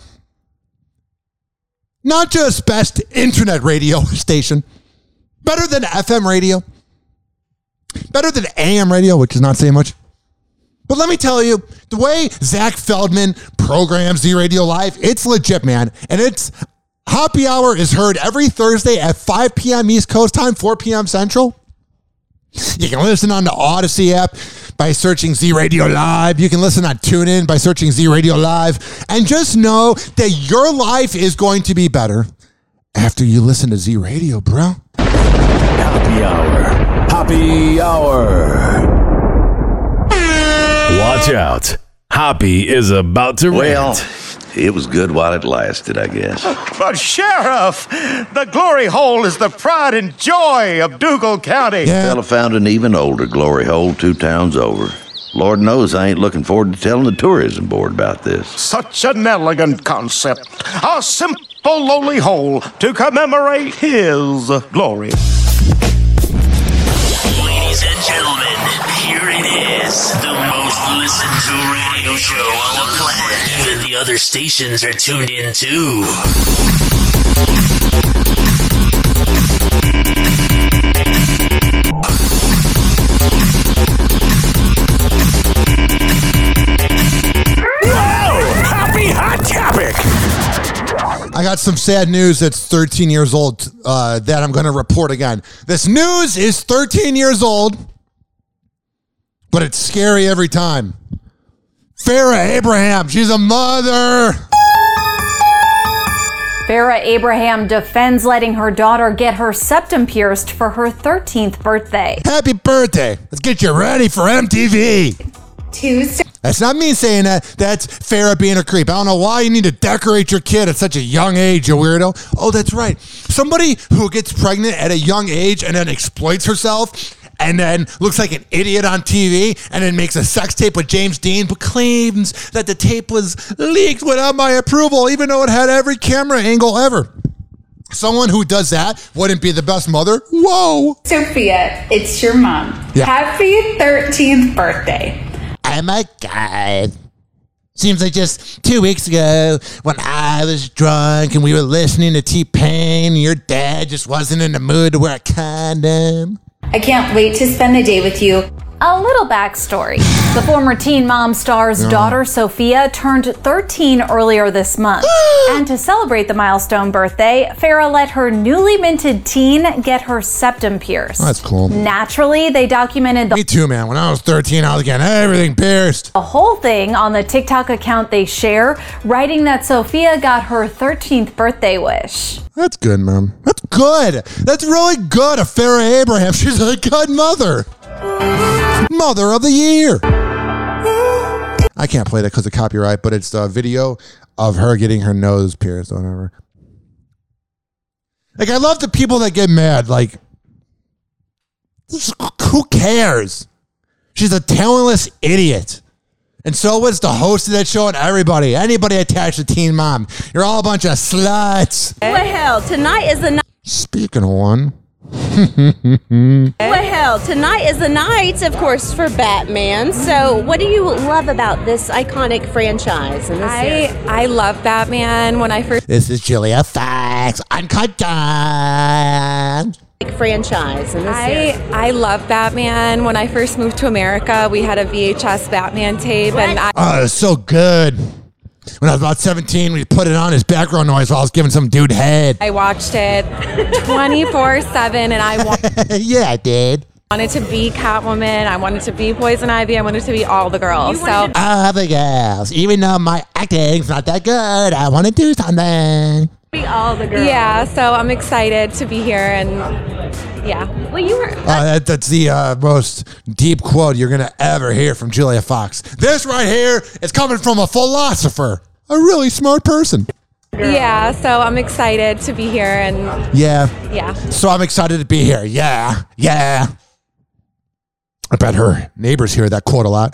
Not just best internet radio station. Better than F M radio. Better than A M radio, which is not saying much. But let me tell you, the way Zach Feldman programs Z Radio Live, it's legit, man. And it's Happy Hour is heard every Thursday at five p.m. East Coast time, four p.m. Central. You can listen on the Odyssey app by searching Z Radio Live. You can listen on TuneIn by searching Z Radio Live. And just know that your life is going to be better after you listen to Z Radio, bro. Happy hour. Happy hour. Watch out. Hoppy is about to Well, rant. it was good while it lasted, I guess. But Sheriff, the glory hole is the pride and joy of Dougal County. Fella found an even older glory hole two towns over. Lord knows I ain't looking forward to telling the tourism board about this. Such an elegant concept. A simple, lowly hole to commemorate his glory. Ladies and gentlemen, here it is. The most listened to radio show on the planet. Even the other stations are tuned in too. Whoa! Happy Hot Topic! I got some sad news that's thirteen years old uh, that I'm going to report again. This news is thirteen years old, but it's scary every time. Farrah Abraham, she's a mother. Farrah Abraham defends letting her daughter get her septum pierced for her thirteenth birthday. Happy birthday. Let's get you ready for M T V. Tuesday. That's not me saying that. That's Farrah being a creep. I don't know why you need to decorate your kid at such a young age, you weirdo. Oh, that's right. Somebody who gets pregnant at a young age and then exploits herself and then looks like an idiot on T V and then makes a sex tape with James Dean but claims that the tape was leaked without my approval, even though it had every camera angle ever. Someone who does that wouldn't be the best mother. Whoa. Sophia, it's your mom. Yeah. Happy thirteenth birthday. Oh my God. Seems like just two weeks ago when I was drunk and we were listening to T-Pain, your dad just wasn't in the mood to wear a condom. I can't wait to spend the day with you. A little backstory. The former Teen Mom star's No. daughter, Sophia, turned thirteen earlier this month. And to celebrate the milestone birthday, Farrah let her newly minted teen get her septum pierced. Oh, that's cool. Naturally, they documented the Me too, man. When I was thirteen, I was getting everything pierced. The whole thing on the TikTok account they share, writing that Sophia got her thirteenth birthday wish. That's good, Mom. That's good. That's really good of Farrah Abraham. She's a good mother. Mother of the year. I can't play that because of copyright, but it's a video of her getting her nose pierced or whatever. Like, I love the people that get mad. Like, who cares? She's a talentless idiot. And so was the host of that show and everybody. Anybody attached to Teen Mom. You're all a bunch of sluts. Well, tonight is the night. Speaking of one. Well, tonight is the night, of course, for Batman. So, what do you love about this iconic franchise? And this I I love Batman. When I first This is Julia Fox. Uncut Dawn. franchise. And this I I love Batman. When I first moved to America, we had a V H S Batman tape, and I. Oh, it's so good. When I was about seventeen, we put it on as background noise while I was giving some dude head. I watched it twenty-four seven, and I wa- yeah, I did. wanted to be Catwoman. I wanted to be Poison Ivy. I wanted to be all the girls. So All the girls. Even though my acting's not that good, I want to do something. be all the girls. Yeah. So I'm excited to be here, and yeah. Well, you were. Uh, that, that's the uh, most deep quote you're going to ever hear from Julia Fox. This right here is coming from a philosopher, a really smart person. Yeah. So I'm excited to be here, and Yeah. yeah. So I'm excited to be here. Yeah. Yeah. I bet her neighbors hear that quote a lot.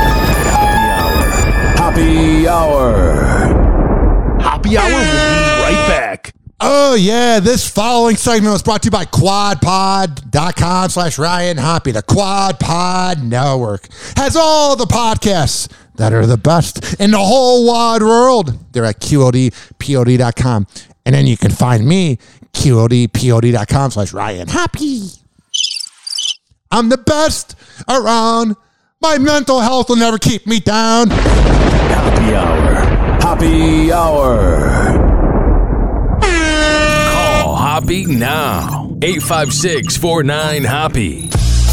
Happy Hour. Happy Hour will be right back. Oh, yeah. This following segment was brought to you by quadpod.com slash Ryan Hoppy. The Quad Pod Network has all the podcasts that are the best in the whole wide world. They're at Q O D P O D dot com. And then you can find me, Q O D P O D dot com slash Ryan Hoppy. I'm the best around. My mental health will never keep me down. Happy Hour. Happy Hour. Call Hoppy now. eight five six, four nine, Hoppy.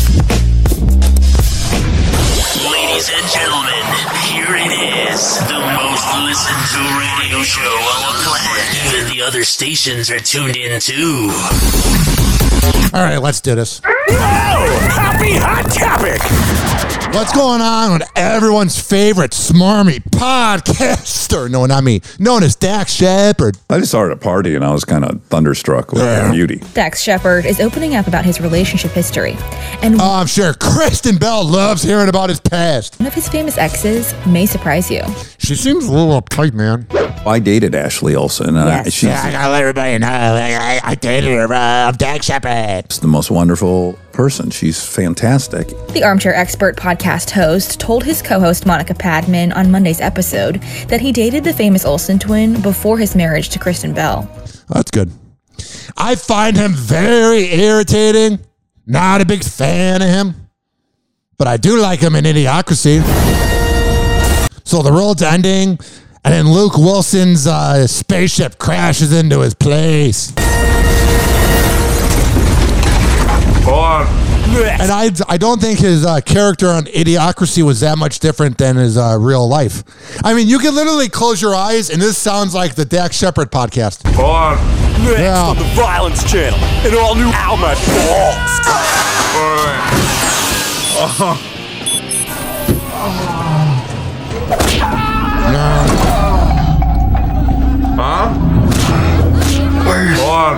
Ladies and gentlemen, here it is. The most listened to radio show on the planet. Even the other stations are tuned in too. All right, let's do this. Happy Hot Topic! What's going on with everyone's favorite smarmy podcaster? No, not me. Known as Dax Shepard. I just saw her at a party and I was kind of thunderstruck with her beauty. Dax Shepard is opening up about his relationship history. And oh, I'm sure Kristen Bell loves hearing about his past. One of his famous exes may surprise you. She seems a little uptight, man. I dated Ashley Olsen. And Yes. I, she's Yeah, I gotta let everybody know. I, I dated her. Uh, I'm Dax Shepard. the most wonderful person. She's fantastic. The Armchair Expert podcast host told his co-host Monica Padman on Monday's episode that he dated the famous Olsen twin before his marriage to Kristen Bell. That's good. I find him very irritating. Not a big fan of him. But I do like him in Idiocracy. So the world's ending, And then Luke Wilson's uh, spaceship crashes into his place. And I, I don't think his uh, character on Idiocracy was that much different than his uh, real life. I mean, you can literally close your eyes, and this sounds like the Dax Shepard podcast. Next Yeah. on the Violence Channel, an all-new Alma Balls. Huh? Where's...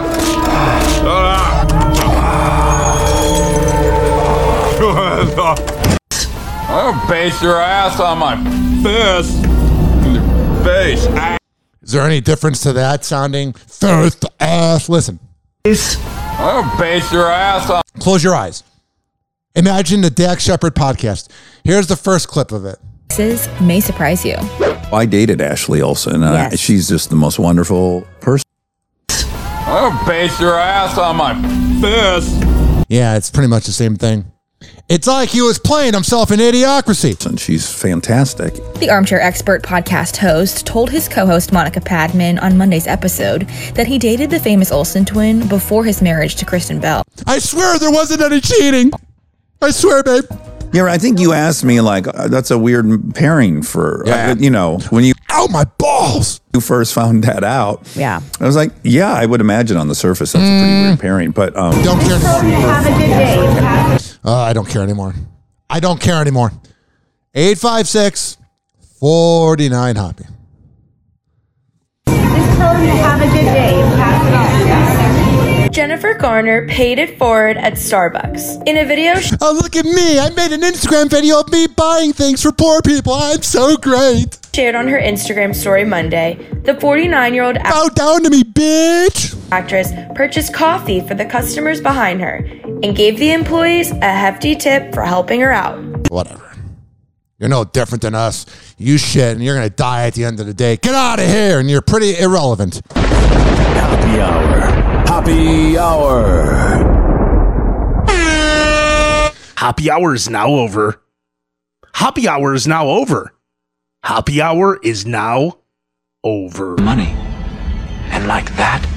I'll base your ass on my fist. In your face. Is there any difference to that sounding? First ass. Listen. I'll base your ass on. Close your eyes. Imagine the Dax Shepard podcast. Here's the first clip of it. This may surprise you. I dated Ashley Olsen. Uh, Yes. She's just the most wonderful person. I'll base your ass on my fist. Yeah, it's pretty much the same thing. It's like he was playing himself in Idiocracy. And she's fantastic. The Armchair Expert podcast host told his co-host Monica Padman on Monday's episode that he dated the famous Olsen twin before his marriage to Kristen Bell. I swear there wasn't any cheating. I swear, babe. Yeah, I think you asked me, like, uh, that's a weird pairing for, Yeah. uh, you know, when you... Ow, my balls! You first found that out. Yeah. I was like, yeah, I would imagine on the surface that's a pretty weird pairing, but... Um, Don't care anymore. Have a good day. Uh, I don't care anymore. I don't care anymore. eight five six, four nine Hoppy. Just tell them to have a good day and pass it on. Jennifer Garner paid it forward at Starbucks. In a video, she Oh, look at me. I made an Instagram video of me buying things for poor people. I'm so great. shared on her Instagram story Monday, the forty-nine-year-old Bow down to me, bitch. actress purchased coffee for the customers behind her and gave the employees a hefty tip for helping her out. Whatever. You're no different than us. You shit, and you're going to die at the end of the day. Get out of here, and you're pretty irrelevant. Happy hour. Happy hour. Happy hour is now over. Happy hour is now over. Happy hour is now over. Money. And like that,